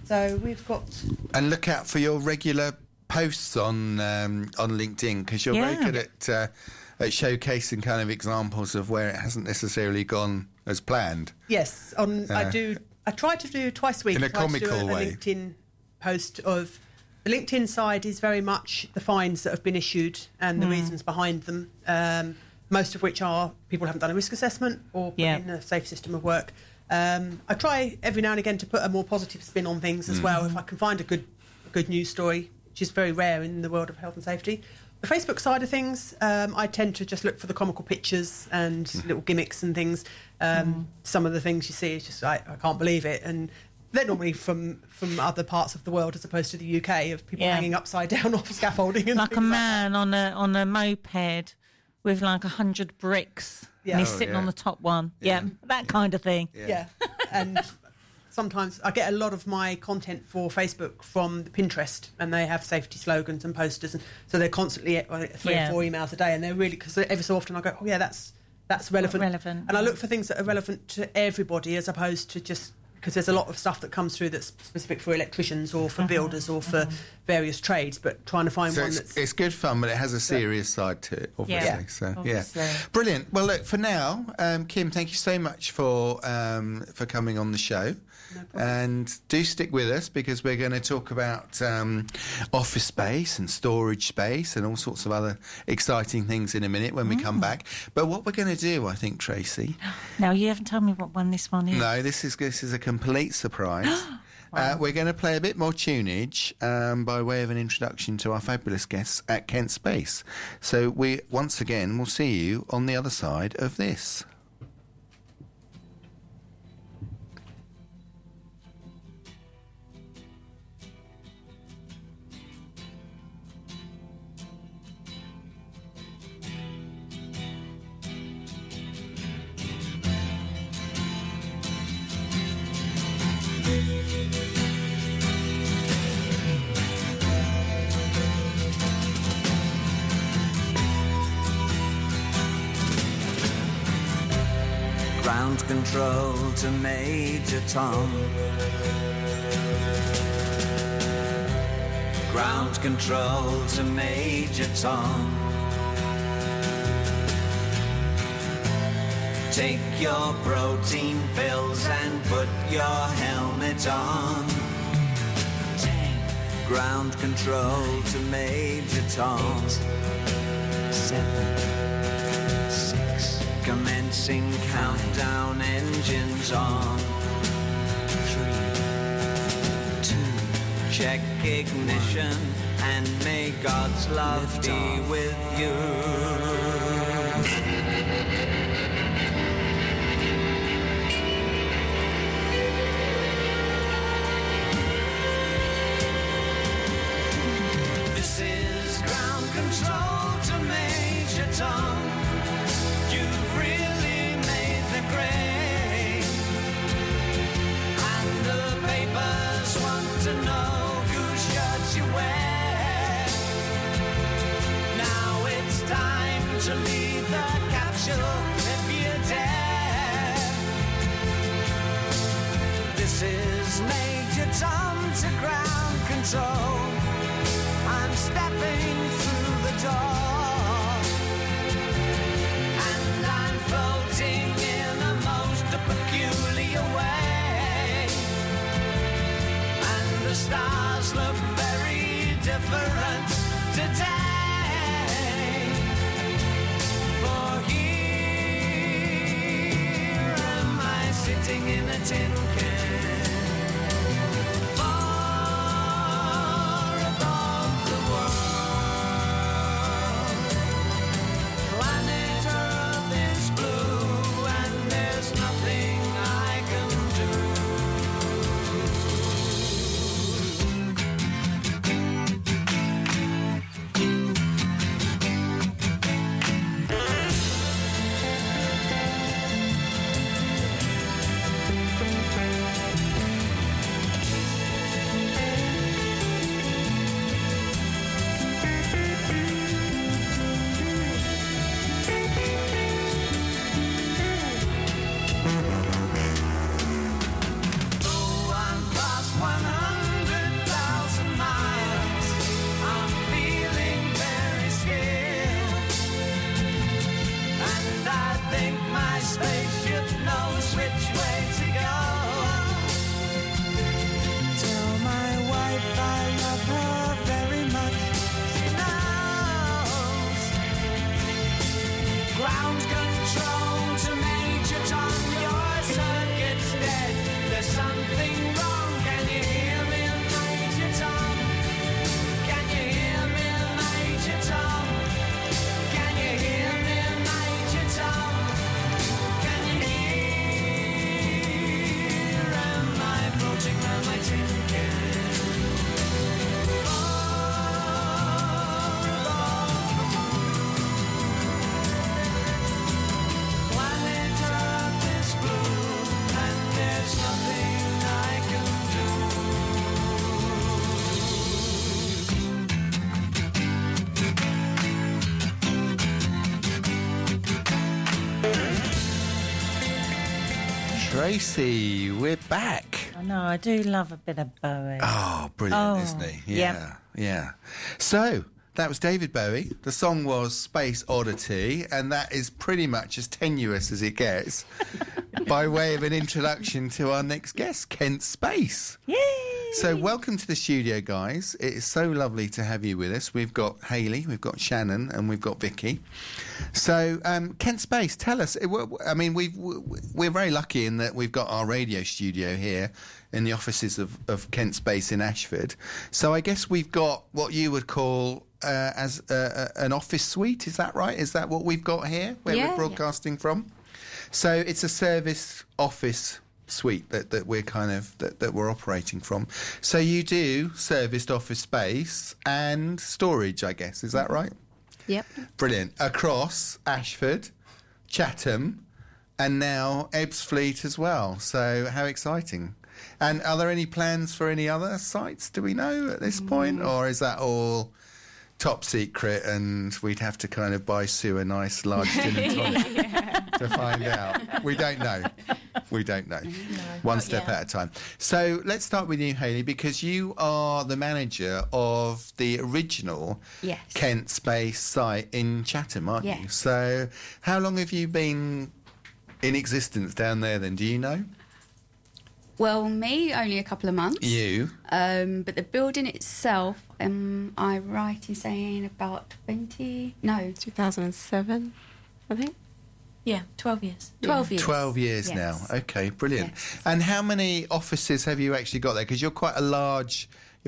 So we've got... And look out for your regular posts on LinkedIn, because you're very good at showcasing kind of examples of where it hasn't necessarily gone as planned. Yes, I try to do twice a week. In a comical way. A LinkedIn post of... The LinkedIn side is very much the fines that have been issued and the reasons behind them, most of which are people haven't done a risk assessment or put in a safe system of work. I try every now and again to put a more positive spin on things as well, if I can find a good news story, which is very rare in the world of health and safety. The Facebook side of things, I tend to just look for the comical pictures and little gimmicks and things. Some of the things you see is just, I can't believe it. And they're normally from other parts of the world as opposed to the UK, of people hanging upside down off scaffolding. And like a man on a moped with like 100 bricks. And he's sitting on the top one. That kind of thing. Yeah. And sometimes I get a lot of my content for Facebook from Pinterest, and they have safety slogans and posters, and so they're constantly 3 or 4 emails a day, and they're really, because every so often I go, oh yeah, that's relevant. And I look for things that are relevant to everybody, as opposed to just, because there's a lot of stuff that comes through that's specific for electricians or for builders or for various trades, but trying to find one that's... It's good fun, but it has a serious side to it, obviously. Obviously. Brilliant. Well, look, for now, Kim, thank you so much for coming on the show. No problem. And do stick with us, because we're going to talk about office space and storage space and all sorts of other exciting things in a minute when we come back. But what we're going to do, I think, Tracy... No, you haven't told me what one this one is. No, this is a complete surprise. Wow. We're going to play a bit more tunage by way of an introduction to our fabulous guests at Kent Space. So we, once again, will see you on the other side of this. Ground control to Major Tom. Ground control to Major Tom. Take your protein pills and put your helmet on. 10. Ground control to Major Tom. 8, 7, 6. Commencing countdown, engines on. 3, 2. Check ignition, and may God's love be with you. This is ground control to Major Tom. You've really made the grade, and the papers want to know whose shirt you wear. Now it's time to leave the capsule if you dare. This is Major Tom to ground control. I'm stepping through the door, and I'm floating in a most peculiar way, and the stars look very different today. For here am I sitting in a tin can, far above the world. Planet Earth is blue, and there's nothing I can do. spaceship knows which way to go. Tell my wife I love her very much. She knows. Ground control to Major Tom. Your circuit's dead. There's something wrong. Can you hear me, Major Tom? Can you hear me, Major Tom? Can you hear me, Major Tom? Can you hear? Am I floating round my tin can? Planet Earth is blue, and there's nothing I can do. Tracy, we're back. I know, I do love a bit of Bowie. Oh, brilliant, Oh, isn't he? yep. Yeah. So, that was David Bowie. The song was Space Oddity, and that is pretty much as tenuous as it gets by way of an introduction to our next guest, Kent Space. Yay! So, welcome to the studio, guys. It is so lovely to have you with us. We've got Hayley, we've got Shannon, and we've got Vicky. So, Kent Space, tell us. I mean, we're very lucky in that we've got our radio studio here in the offices of Kent Space in Ashford. So, I guess we've got what you would call as an office suite. Is that right? Is that what we've got here, where we're broadcasting from? So, it's a service office suite that we're that we're operating from. So you do serviced office space and storage, I guess. Is that right? Yep. Brilliant. Across Ashford, Chatham, and now Ebbsfleet as well. So how exciting. And are there any plans for any other sites, do we know at this point? Or is that all top secret and we'd have to kind of buy Sue a nice large gin and tonic to find out? We don't know. One step at a time. So let's start with you, Hayley, because you are the manager of the original Kent Space site in Chatham, aren't you? So how long have you been in existence down there then? Do you know? Well, me, only a couple of months. You? But the building itself, am I right in saying about 2007, I think. Yeah, 12 years. 12 years. 12 years Yes. now. Okay, brilliant. Yes. And how many offices have you actually got there? Because you're quite a large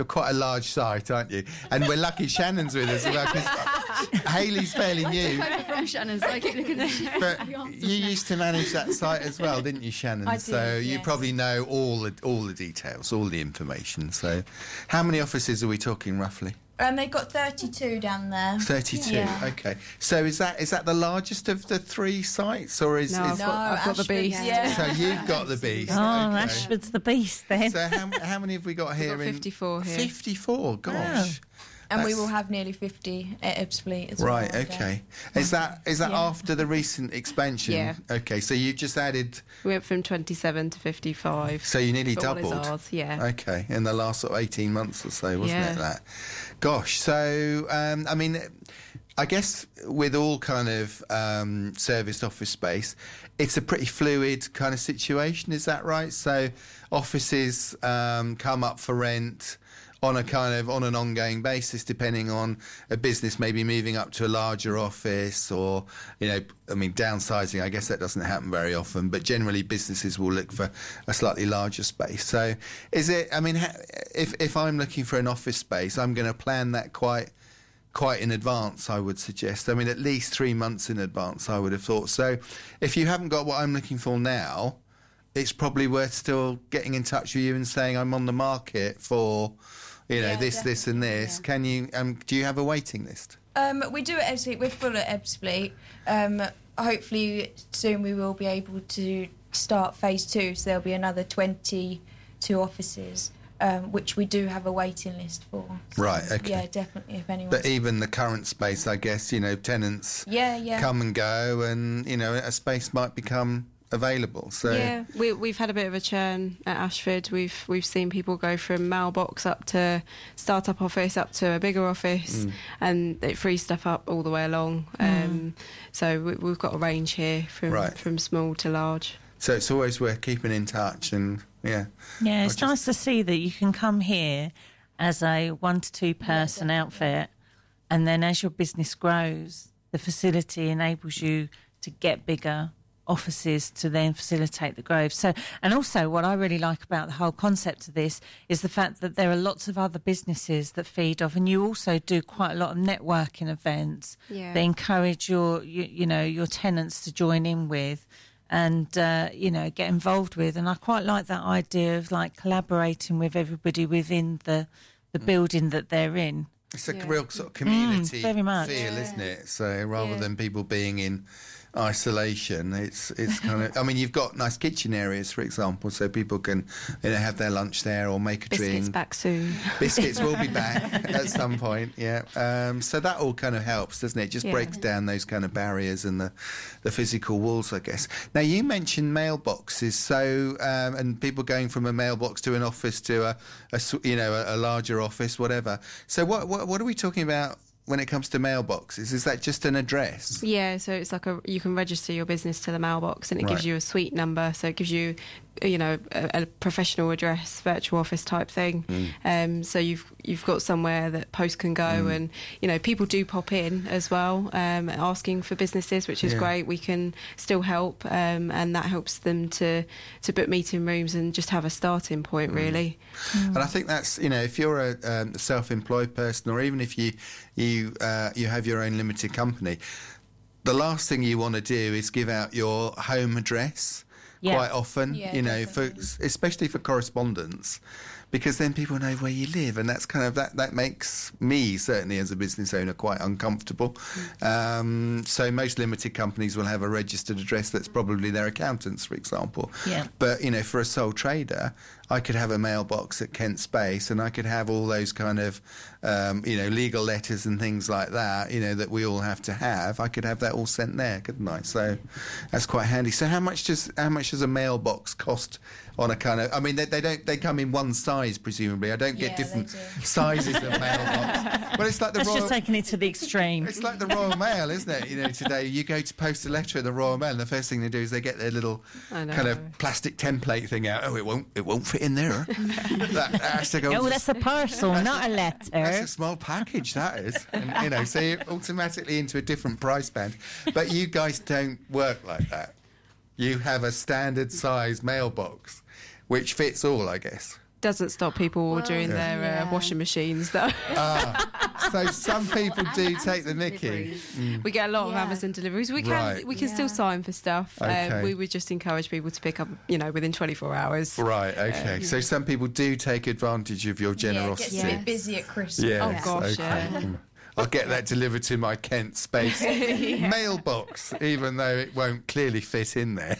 site, aren't you? And we're lucky Shannon's with us as well, because Hayley's fairly new. From Shannon, so I keep looking at But you used to manage that site as well, didn't you, Shannon? I did, so you yes. probably know all the details, all the information. So how many offices are we talking roughly? They've got 32 down there. 32. Yeah. Okay. So is that the largest of the three sites, or is? No, I've got the Ashford, beast. yeah. So you've got the beast. Oh, okay. Ashford's the beast then. So how many have we got here? We've got 54 here. 54. Gosh. And we That's- will have nearly 50 at Ebbsfleet as well. Right. one day. Okay. Is that after the recent expansion? Yeah. Okay. So you've just added. We went from 27 to 55. So you nearly But one is doubled. ours, yeah. Okay. In the last sort of 18 months or so, wasn't Yeah. it? That. Gosh. So I mean, I guess with all kind of serviced office space, it's a pretty fluid kind of situation. Is that right? So offices come up for rent on an ongoing basis, depending on a business maybe moving up to a larger office, or downsizing. I guess that doesn't happen very often, but generally businesses will look for a slightly larger space. So is it? I mean, if I'm looking for an office space, I'm going to plan that quite in advance, I would suggest. I mean, at least 3 months in advance, I would have thought. So if you haven't got what I'm looking for now, it's probably worth still getting in touch with you and saying I'm on the market for, this and this. Yeah. Can you? Do you have a waiting list? We do at Ebbsfleet. We're full at Ebbsfleet. Hopefully soon we will be able to start phase 2, so there'll be another 22 offices, which we do have a waiting list for. So, Right, okay. Yeah, definitely, if anyone... But even the current space, I guess, tenants Yeah. come and go, and, a space might become available. So yeah, we've had a bit of a churn at Ashford. We've seen people go from mailbox up to startup office up to a bigger office, and it frees stuff up all the way along. So we've got a range here from small to large. So it's always worth keeping in touch, and it's nice to see that you can come here as a 1 to 2 person outfit, and then as your business grows, the facility enables you to get bigger offices to then facilitate the growth. So, and also what I really like about the whole concept of this is the fact that there are lots of other businesses that feed off, and you also do quite a lot of networking events that encourage your tenants to join in with and get involved with. And I quite like that idea of like collaborating with everybody within the building that they're in. It's a real sort of community very much. feel, isn't it? So rather than people being in isolation, it's kind of, I mean, you've got nice kitchen areas, for example, so people can have their lunch there or make a drink. Biscuits back soon. Biscuits will be back at some point, so that all kind of helps, doesn't it? Just breaks down those kind of barriers and the physical walls, I guess. Now, you mentioned mailboxes, so and people going from a mailbox to an office to a larger office, whatever. So what are we talking about when it comes to mailboxes? Is that just an address? Yeah, so it's like you can register your business to the mailbox, and it gives you a suite number, so it gives you a professional address, virtual office type thing. So you've got somewhere that post can go, and people do pop in as well, asking for businesses, which is great. We can still help, and that helps them to book meeting rooms and just have a starting point, really. And I think that's if you're a self-employed person, or even if you have your own limited company, the last thing you want to do is give out your home address. Quite often, especially for correspondence, because then people know where you live, and that's kind of that makes me, certainly as a business owner, quite uncomfortable. So most limited companies will have a registered address that's probably their accountant's, for example. But for a sole trader, I could have a mailbox at Kent Space, and I could have all those kind of legal letters and things like that that we all have to have. I could have that all sent there, couldn't I? So that's quite handy. So how much does a mailbox cost on a kind of, I mean, they come in one size, presumably. I don't get different sizes of mailbox. Well, it's like That's just taking it to the extreme. It's like the Royal Mail, isn't it? Today you go to post a letter at the Royal Mail, and the first thing they do is they get their little kind of plastic template thing out. Oh, it won't fit in there. That has to go. Oh, that's a parcel, not a letter. That's a small package, that is. And, so you're automatically into a different price band. But you guys don't work like that. You have a standard size mailbox, which fits all, I guess. Doesn't stop people ordering their washing machines, though. So some people do take the mickey. We get a lot of Amazon deliveries. We can still sign for stuff. Okay. We would just encourage people to pick up, within 24 hours. Right. Okay. So some people do take advantage of your generosity. Yeah, it gets a bit busy at Christmas. Yes, Oh gosh, okay. I'll get that delivered to my Kent Space mailbox, even though it won't clearly fit in there.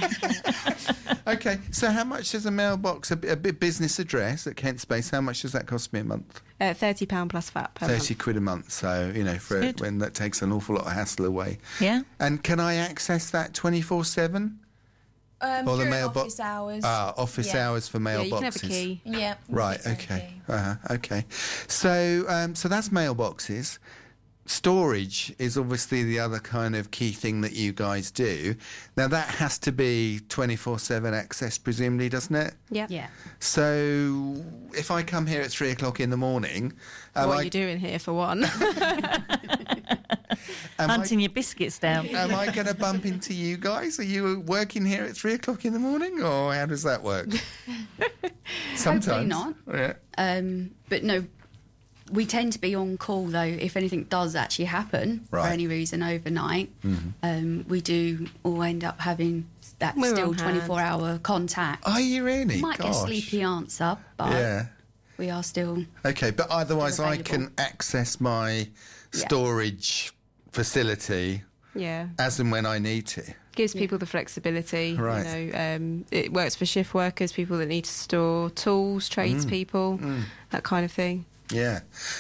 Okay, so how much does a mailbox, a business address at Kent Space, how much does that cost me a month? £30 plus VAT per month. 30 quid a month, so, when that takes an awful lot of hassle away. Yeah. And can I access that 24/7? Or the office hours. Office hours for mailboxes. Yeah, you can have a key. Yeah. Right, okay. Okay. So that's mailboxes. Storage is obviously the other kind of key thing that you guys do. Now, that has to be 24/7 access, presumably, doesn't it? Yeah. So if I come here at 3 o'clock in the morning... What are you doing here, for one? Hunting your biscuits down. Am I going to bump into you guys? Are you working here at 3 o'clock in the morning, or how does that work? Sometimes. Hopefully not. Yeah. But no, we tend to be on call, though, if anything does actually happen for any reason overnight. We do all end up having that still 24-hour contact. Are you really? Might get a sleepy answer, but we are still... Okay, but otherwise I can access my storage facility as and when I need to. Gives people the flexibility. Right. It works for shift workers, people that need to store tools, tradespeople, that kind of thing. Yeah.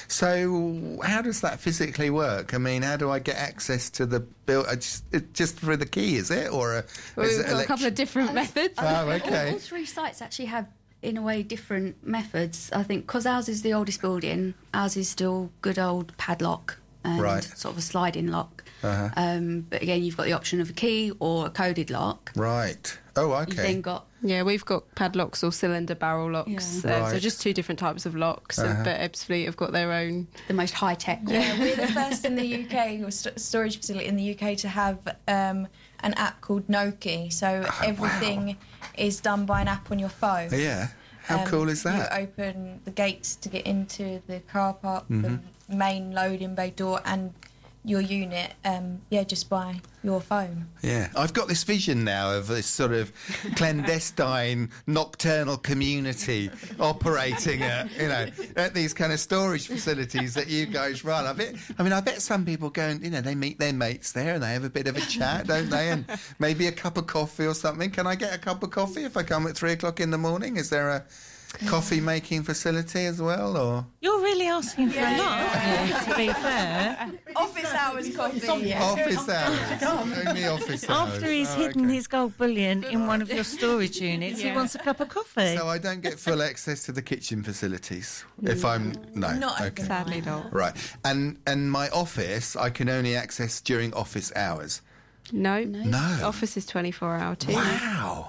So how does that physically work? I mean, how do I get access to the just through the key, is it? Or we've got a couple of different methods. Oh, okay. All three sites actually have, in a way, different methods. I think because ours is the oldest building, ours is still good old padlock and sort of a sliding lock. But again, you've got the option of a key or a coded lock. Right. Oh, okay. You've then got... Yeah, we've got padlocks or cylinder barrel locks. Yeah. So just two different types of locks. But Ebbsfleet have got their own... The most high-tech. Yeah, we're the first in the UK, or storage facility in the UK, to have an app called Noki. So everything is done by an app on your phone. Yeah. How cool is that? You open the gates to get into the car park, the main loading bay door, and your unit, just by your phone. Yeah, I've got this vision now of this sort of clandestine, nocturnal community operating at these kind of storage facilities that you guys run. I bet some people go and, they meet their mates there and they have a bit of a chat, don't they? And maybe a cup of coffee or something. Can I get a cup of coffee if I come at 3 o'clock in the morning? Is there a coffee making facility as well, or you're really asking for a lot? To be fair, office hours coffee. Office hours, only office hours. After he's hidden his gold bullion in one of your storage units, he wants a cup of coffee. So I don't get full access to the kitchen facilities if I'm not okay. Sadly not. Right, and my office I can only access during office hours. No. No. Office is 24-hour too. Wow.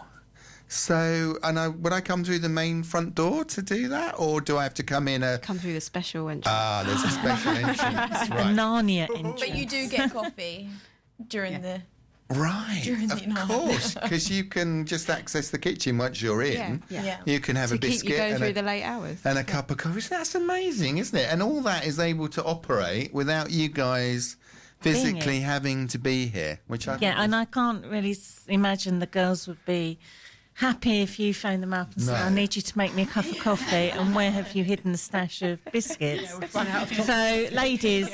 So, would I come through the main front door to do that, or do I have to come in Come through the special entrance. There's a special entrance, The right? Narnia entrance. But you do get coffee during the... Right, during of the night. course, because you can just access the kitchen once you're in. Yeah. You can have a biscuit keep you going and through the late hours. and a cup of coffee. That's amazing, isn't it? And all that is able to operate without you guys physically having to be here, which I think and I can't really imagine the girls would be happy if you phoned them up and said, I need you to make me a cup of coffee, and where have you hidden the stash of biscuits? So, ladies,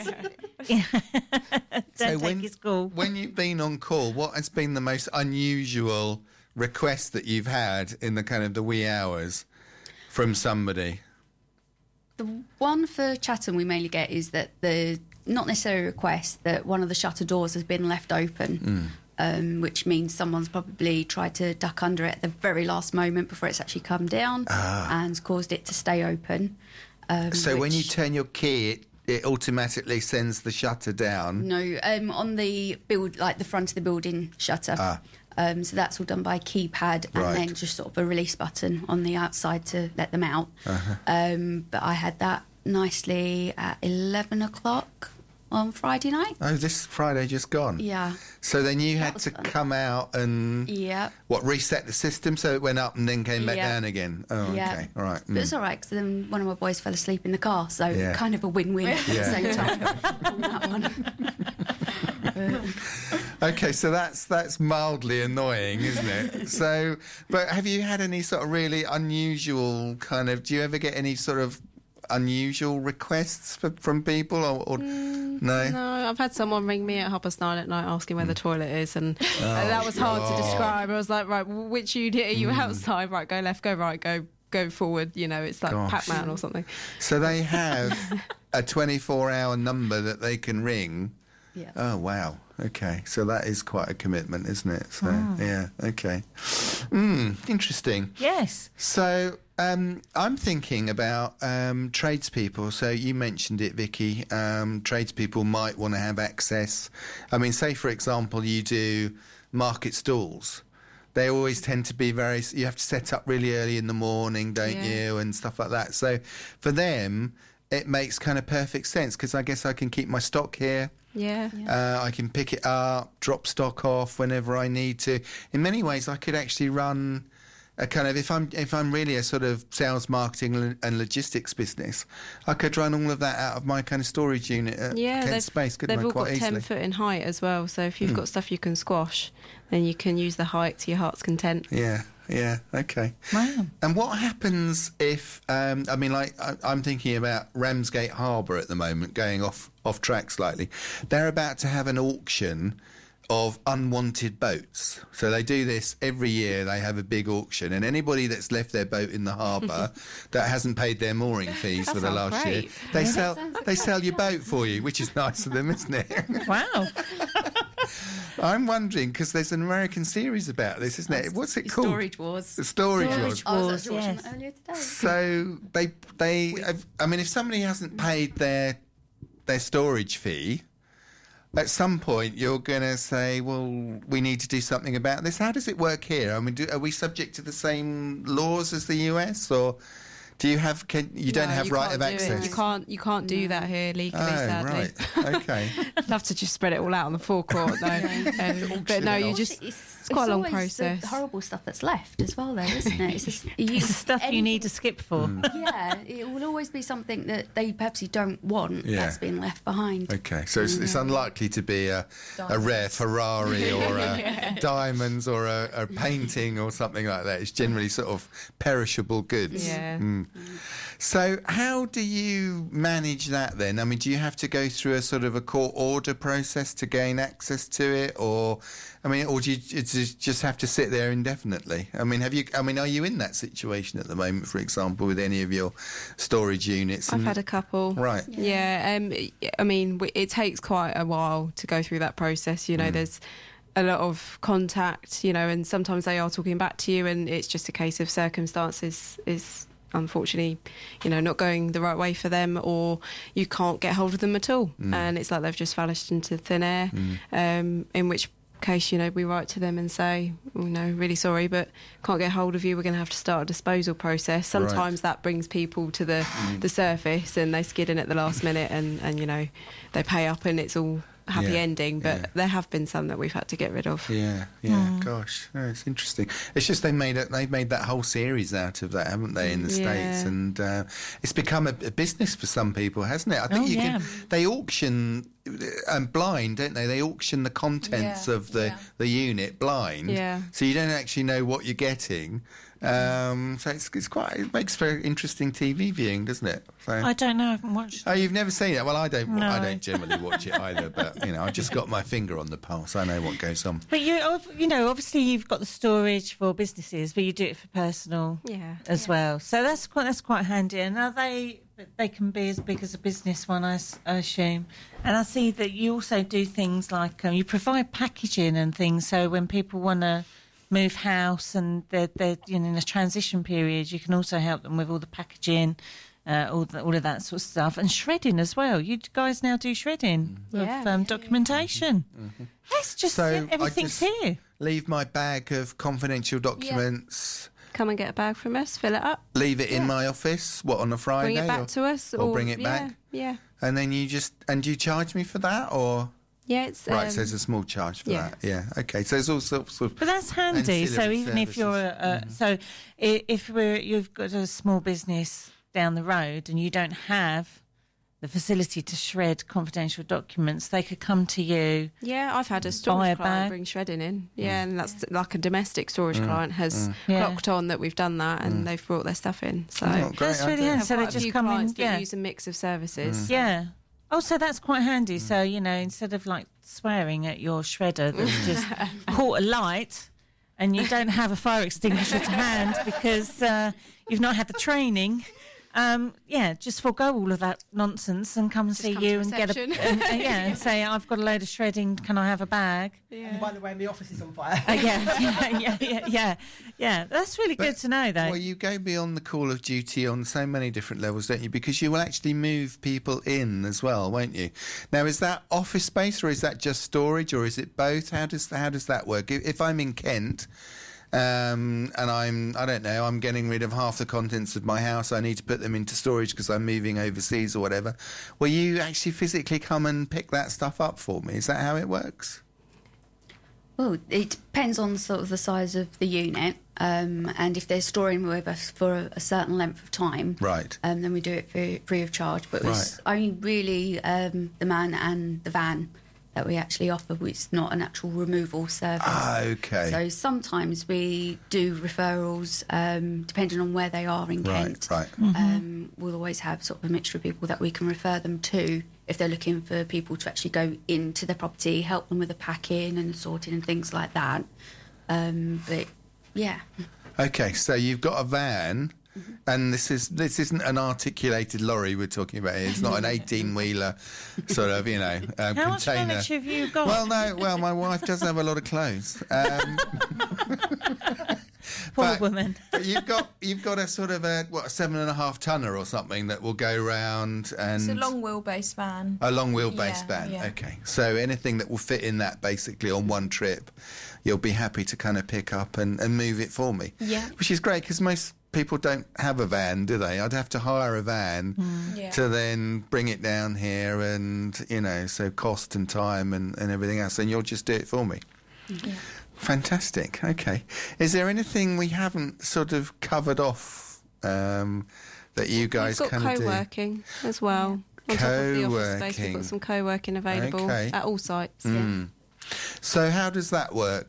don't take his call. When you've been on call, what has been the most unusual request that you've had in the kind of the wee hours from somebody? The one for Chatham we mainly get is that not necessarily a request, that one of the shutter doors has been left open. Which means someone's probably tried to duck under it at the very last moment before it's actually come down and caused it to stay open. So when you turn your key, it automatically sends the shutter down? No, on the the front of the building shutter. So that's all done by keypad and then just sort of a release button on the outside to let them out. But I had that nicely at 11 o'clock on Friday night. Oh, this Friday just gone? Yeah. So then you had to come out and reset the system so it went up and then came back down again? Oh, okay. All right. But it's all right, because then one of my boys fell asleep in the car, so kind of a win-win at the same time on that one. Okay, so that's mildly annoying, isn't it? So, but have you had any sort of really unusual do you ever get any sort of unusual requests from people or no? I've had someone ring me at 9:30 at night asking where the toilet is, and that was hard to describe. I was like, right, which unit are you outside? Right, go left, go right, go forward. It's like Pac-Man or something. So they have a 24-hour number that they can ring. Yeah. Oh wow. Okay, so that is quite a commitment, isn't it? So yeah. Okay. Interesting. Yes. So I'm thinking about tradespeople. So you mentioned it, Vicky. Tradespeople might want to have access. I mean, say for example, you do market stalls. They always tend to be you have to set up really early in the morning, don't you, and stuff like that. So for them, it makes kind of perfect sense, because I guess I can keep my stock here. I can pick it up, drop stock off whenever I need to. In many ways, I could actually run a kind of, if I'm really a sort of sales, marketing and logistics business, I could run all of that out of my kind of storage unit at Kent Space, couldn't I, they've all quite got easily? 10 foot in height as well, so if you've got stuff you can squash, then you can use the height to your heart's content. Yeah, okay. Wow. And what happens if, I'm thinking about Ramsgate Harbour at the moment, going off track slightly. They're about to have an auction of unwanted boats. So they do this every year. They have a big auction, and anybody that's left their boat in the harbour that hasn't paid their mooring fees for the last year, they sell your boat for you, which is nice of them, isn't it? Wow. I'm wondering, because there's an American series about this, isn't it? What's it called? Storage Wars. The Storage Wars. I was actually watching that earlier today. So I mean, if somebody hasn't paid their storage fee, at some point you're going to say, well, we need to do something about this. How does it work here? I mean, are we subject to the same laws as the US, or do you have? You don't have right of access. You can't do that here legally. Sadly. Right. Okay. I'd love to just spread it all out on the forecourt, though. But no, you just. It's quite a long process. The horrible stuff that's left as well, though, isn't it? It's the stuff you need to skip for. Yeah, it will always be something that they perhaps don't want that's been left behind. Okay, so it's unlikely to be a rare Ferrari or diamonds or a painting or something like that. It's generally sort of perishable goods. Yeah. So how do you manage that then? I mean, do you have to go through a sort of a court order process to gain access to it, or do you just have to sit there indefinitely? I mean, are you in that situation at the moment, for example, with any of your storage units? I've had a couple. Right. Yeah. I mean, it takes quite a while to go through that process. You know, there's a lot of contact, you know, and sometimes they are talking back to you, and it's just a case of circumstances is unfortunately, you know, not going the right way for them, or you can't get hold of them at all, and it's like they've just vanished into thin air. In which case, you know, we write to them and say, you know, really sorry, but can't get hold of you. We're going to have to start a disposal process. Sometimes that brings people to the surface, and they skid in at the last minute, and you know, they pay up, and it's all happy ending, but there have been some that we've had to get rid of. Gosh, it's interesting. It's just they've made that whole series out of that, haven't they, in the States, and it's become a business for some people, hasn't it? I think they auction blind, don't they auction the contents of the unit blind, so you don't actually know what you're getting. So it makes for interesting TV viewing, doesn't it? So, I don't know. I haven't watched. Oh, you've never seen it? Well, I don't. No. I don't generally watch it either. But you know, I just got my finger on the pulse. I know what goes on. But you know, obviously you've got the storage for businesses, but you do it for personal as well. So that's quite handy. And are they can be as big as a business one, I assume. And I see that you also do things like you provide packaging and things. So when people want to move house and they're in a transition period, you can also help them with all the packaging, all of that sort of stuff, and shredding as well. You guys now do shredding of documentation. It's just everything's here. Leave my bag of confidential documents. Come and get a bag from us, fill it up. Leave it in my office, on a Friday? Bring it back to us. Or bring it back? Yeah. And then you charge me for that, or...? Yeah, it's... Right, so there's a small charge for that. Yeah, OK. So there's all sorts of... But that's handy. So even services. If you're... if you've got a small business down the road and you don't have the facility to shred confidential documents, they could come to you. Yeah, I've had a storage client bring shredding in. Yeah, and that's like a domestic storage client has clocked on that we've done that, and they've brought their stuff in. So that's really handy. So they just come in. That use a mix of services. Yeah. Oh, so that's quite handy. So, you know, instead of like swearing at your shredder that's just caught a light and you don't have a fire extinguisher to hand because you've not had the training, just forego all of that nonsense and come and see you and get and say, I've got a load of shredding, can I have a bag? Yeah. And by the way, my office is on fire. Yeah. That's really good to know, though. Well, you go beyond the call of duty on so many different levels, don't you? Because you will actually move people in as well, won't you? Now, is that office space or is that just storage or is it both? How does that work? If I'm in Kent... and I'm getting rid of half the contents of my house. I need to put them into storage because I'm moving overseas or whatever. Will you actually physically come and pick that stuff up for me? Is that how it works? Well, it depends on sort of the size of the unit, and if they're storing with us for a certain length of time, right? Then we do it free of charge. But it's only really the man and the van that we actually offer. It's not an actual removal service. Okay. So sometimes we do referrals, depending on where they are in Kent. Right. We'll always have sort of a mixture of people that we can refer them to if they're looking for people to actually go into the property, help them with the packing and sorting and things like that. But yeah. Okay, so you've got a van. And this isn't an articulated lorry we're talking about here. It's not an 18-wheeler sort of, How container. much furniture have you got? Well, my wife does have a lot of clothes. Poor woman. But you've got a sort of a 7.5 tonner or something that will go round and... It's a long wheelbase van. A long wheelbase van, yeah. okay. So anything that will fit in that basically on one trip, you'll be happy to kind of pick up and move it for me. Yeah. Which is great because most people don't have a van, do they? I'd have to hire a van to then bring it down here and, so cost and time and everything else, and you'll just do it for me. Yeah. Fantastic, okay. Is there anything we haven't sort of covered off that you guys kind of do? We've got co-working as well. On top of the office space, we've got some co-working available at all sites. Yeah. So how does that work?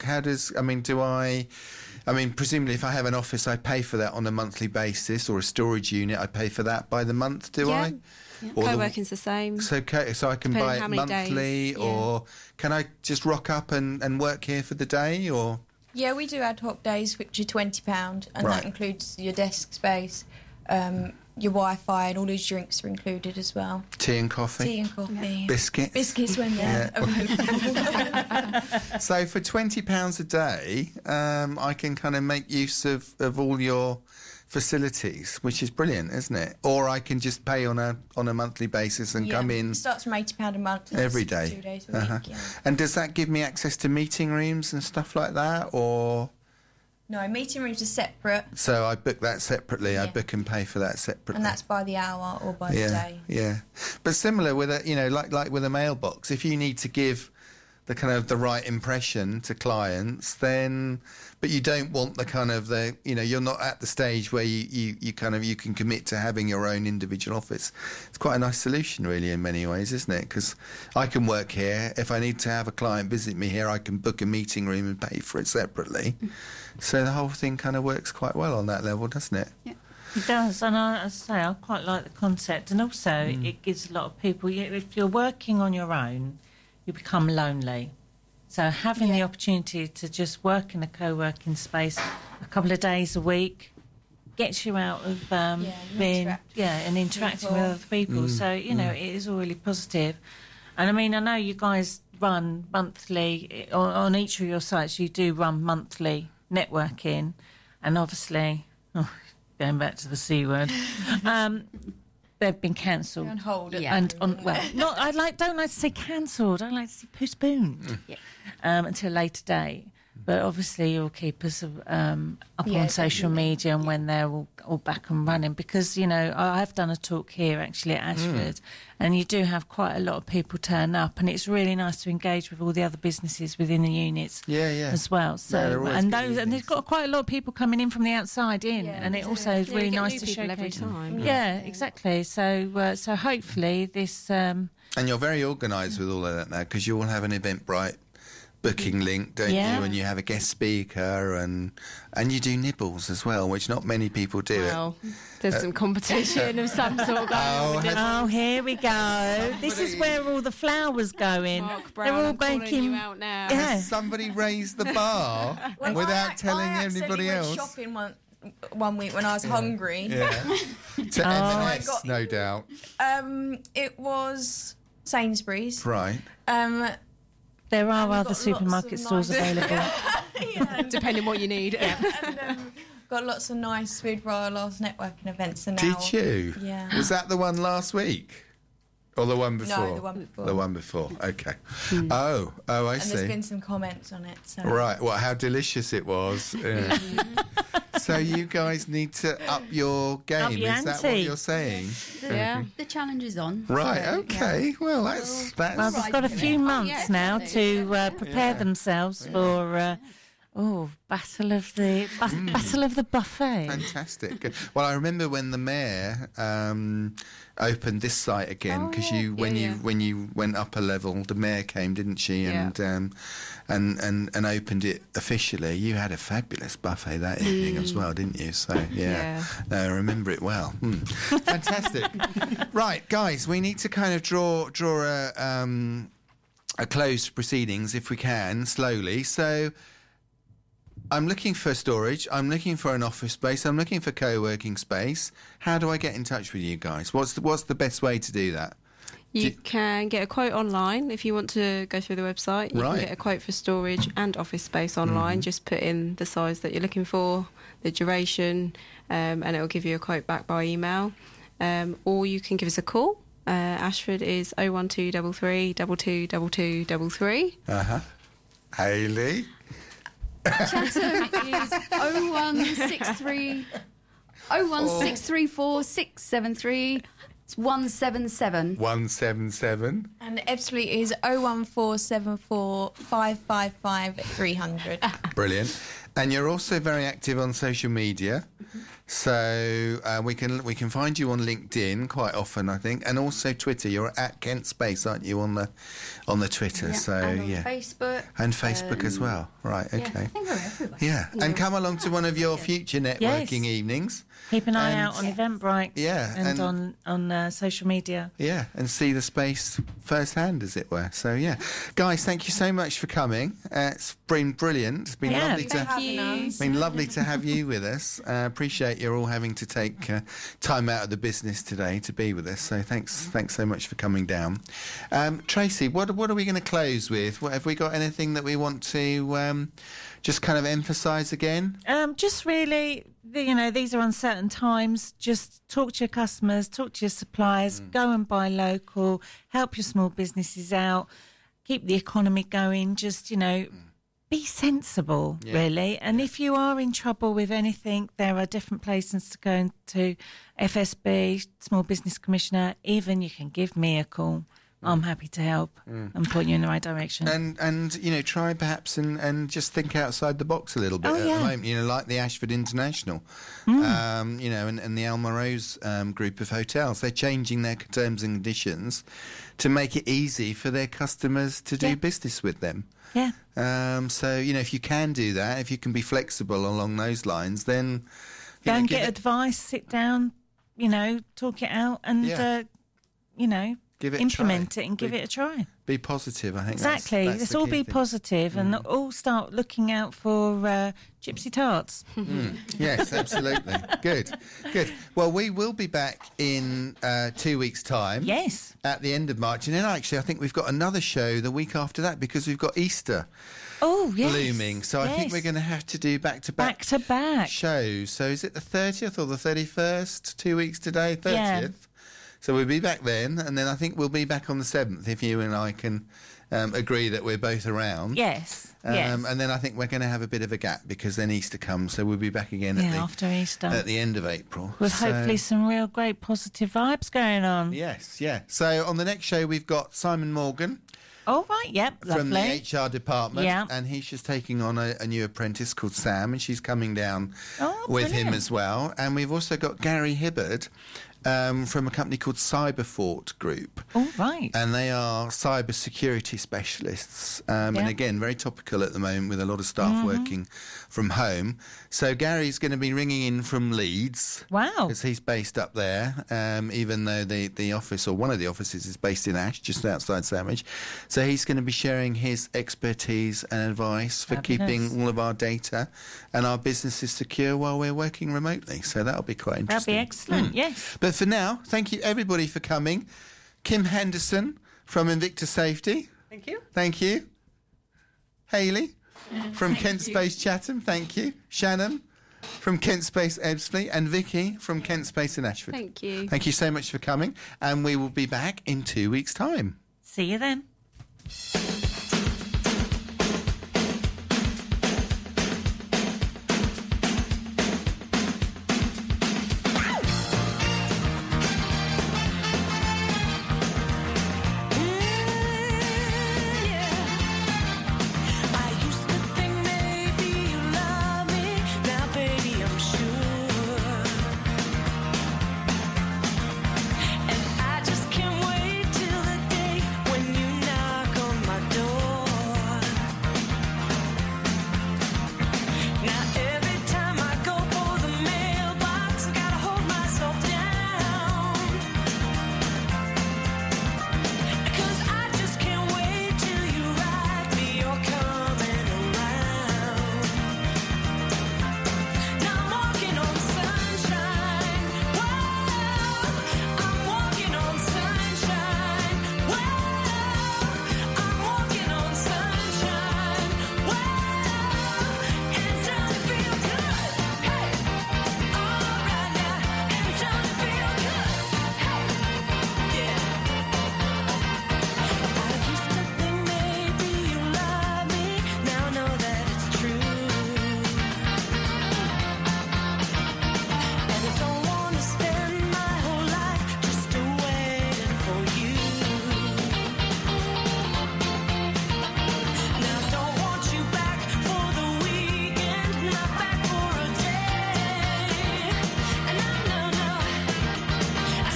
Presumably if I have an office, I pay for that on a monthly basis, or a storage unit, I pay for that by the month, do I? Yeah. Co-working's the same. So I can buy it monthly, or can I just rock up and work here for the day, or...? Yeah, we do ad hoc days, which are £20, and that includes your desk space, your Wi-Fi, and all those drinks are included as well. Tea and coffee? Yeah. Biscuits? Biscuits when they're available. So for £20 a day, I can kind of make use of all your facilities, which is brilliant, isn't it? Or I can just pay on a monthly basis and come in. It starts from £80 a month. Every day. 2 days a week, yeah. And does that give me access to meeting rooms and stuff like that, or...? No, meeting rooms are separate. So I book that separately. I book and pay for that separately. And that's by the hour or by the day. Yeah. But similar with like with a mailbox, if you need to give the kind of the right impression to clients, then, but you don't want the kind of you're not at the stage where you can commit to having your own individual office. It's quite a nice solution, really, in many ways, isn't it? Because I can work here. If I need to have a client visit me here, I can book a meeting room and pay for it separately. So the whole thing kind of works quite well on that level, doesn't it? Yeah. It does, and as I say, I quite like the concept, and also it gives a lot of people. If you're working on your own, you become lonely. So having the opportunity to just work in a co-working space a couple of days a week gets you out of interacting with other people. So it is all really positive. And I mean, I know you guys run monthly on each of your sites. You do run monthly networking, and obviously, going back to the C word, they've been cancelled. On hold. Don't like to say cancelled. I like to say postponed until a later date. But obviously, you'll keep us up on social media and when they're all back and running. Because, I've done a talk here actually at Ashford, and you do have quite a lot of people turn up, and it's really nice to engage with all the other businesses within the units as well. So and they've got quite a lot of people coming in from the outside and it also is really nice to showcase every time. Yeah, exactly. So hopefully this. And you're very organised with all of that now, because you will have an Eventbrite booking link, don't you? And you have a guest speaker, and you do nibbles as well, which not many people do. Well, there's some competition of some sort going on. Here we go. This is where all the flowers go in. Mark Brown, they're all making you out now. Has somebody raised the bar without telling anybody else? I shopping one week when I was hungry. Yeah. To M&S, no doubt. It was Sainsbury's. Right. There are other supermarket stores available. Depending what you need. And, got lots of nice food for our last networking events. And now, did you? Yeah. Was that the one last week? Or the one before? No, the one before. The one before, okay. Oh, I see. And there's been some comments on it. So. Right, how delicious it was. Yeah. So you guys need to up your game, is that what you're saying? The challenge is on. Right, okay. Yeah. Well, that's they've got a few months now to prepare themselves for Oh, Battle of the Buffet. Fantastic. Good. Well, I remember when the mayor opened this site again, because when you went up a level, the mayor came, didn't she? Yeah. And opened it officially. You had a fabulous buffet that evening as well, didn't you? So no, I remember it well. Fantastic. Right, guys, we need to kind of draw a close to proceedings if we can, slowly. So I'm looking for storage, I'm looking for an office space, I'm looking for co-working space. How do I get in touch with you guys? What's the best way to do that? You can get a quote online if you want to go through the website. You can get a quote for storage and office space online. Just put in the size that you're looking for, the duration, and it will give you a quote back by email. Or you can give us a call. Ashford is 01233 222233. Hayley? Chatham is 01634 673 177. 177. And Ebbsfleet is 01474 555 300. Brilliant. And you're also very active on social media. So we can find you on LinkedIn quite often, I think, and also Twitter. You're at Kent Space, aren't you, on the Twitter? Yeah, so and on Facebook. And Facebook as well. Right, okay. Yeah, I think we're everywhere. Yeah. And come along to one of your future networking evenings. Keep an eye out on Eventbrite. Yeah. And on social media. Yeah, and see the space firsthand, as it were. So, yeah. Guys, thank you so much for coming. It's been brilliant. It's been lovely to have you with us. Appreciate you're all having to take time out of the business today to be with us. So thanks so much for coming down. Tracy, what are we going to close with? Have we got anything that we want to just kind of emphasise again? Just really, these are uncertain times. Just talk to your customers, talk to your suppliers, go and buy local, help your small businesses out, keep the economy going. Just, be sensible, really. And if you are in trouble with anything, there are different places to go to. FSB, Small Business Commissioner, even you can give me a call. I'm happy to help and point you in the right direction. And try perhaps and just think outside the box a little bit at the moment, like the Ashford International, and the Alma Rose group of hotels. They're changing their terms and conditions to make it easy for their customers to do business with them. Yeah. So, if you can do that, if you can be flexible along those lines, then... Go and get advice, sit down, talk it out and, implement it and give it a try. Be positive, I think. Exactly. Let's all be positive and all start looking out for gypsy tarts. Yes, absolutely. Good. Well, we will be back in 2 weeks' time. Yes. At the end of March. And then actually, I think we've got another show the week after that because we've got Easter looming. So I think we're going to have to do back-to-back shows. So is it the 30th or the 31st? 2 weeks today? 30th? Yeah. So we'll be back then, and then I think we'll be back on the 7th if you and I can agree that we're both around. Yes. And then I think we're going to have a bit of a gap because then Easter comes, so we'll be back again after Easter at the end of April. With hopefully some real great positive vibes going on. Yes, yeah. So on the next show we've got Simon Morgan. Oh, right, yep, from lovely. the HR department, and he's just taking on a new apprentice called Sam, and she's coming down with him as well. And we've also got Gary Hibbard from a company called Cyberfort Group. Oh, right. And they are cyber security specialists. And again, very topical at the moment with a lot of staff working from home. So Gary's going to be ringing in from Leeds. Wow. Because he's based up there, even though the office or one of the offices is based in Ash, just outside Sandwich. So he's going to be sharing his expertise and advice for keeping all of our data and our businesses secure while we're working remotely. So that'll be quite interesting. That'll be excellent, yes. But for now, thank you everybody for coming. Kim Henderson from Invicta Safety. Thank you. Thank you. Hayley from Kent Space Chatham. Thank you. Shannon from Kent Space Ebbsfleet and Vicky from Kent Space in Ashford. Thank you. Thank you so much for coming, and we will be back in 2 weeks' time. See you then.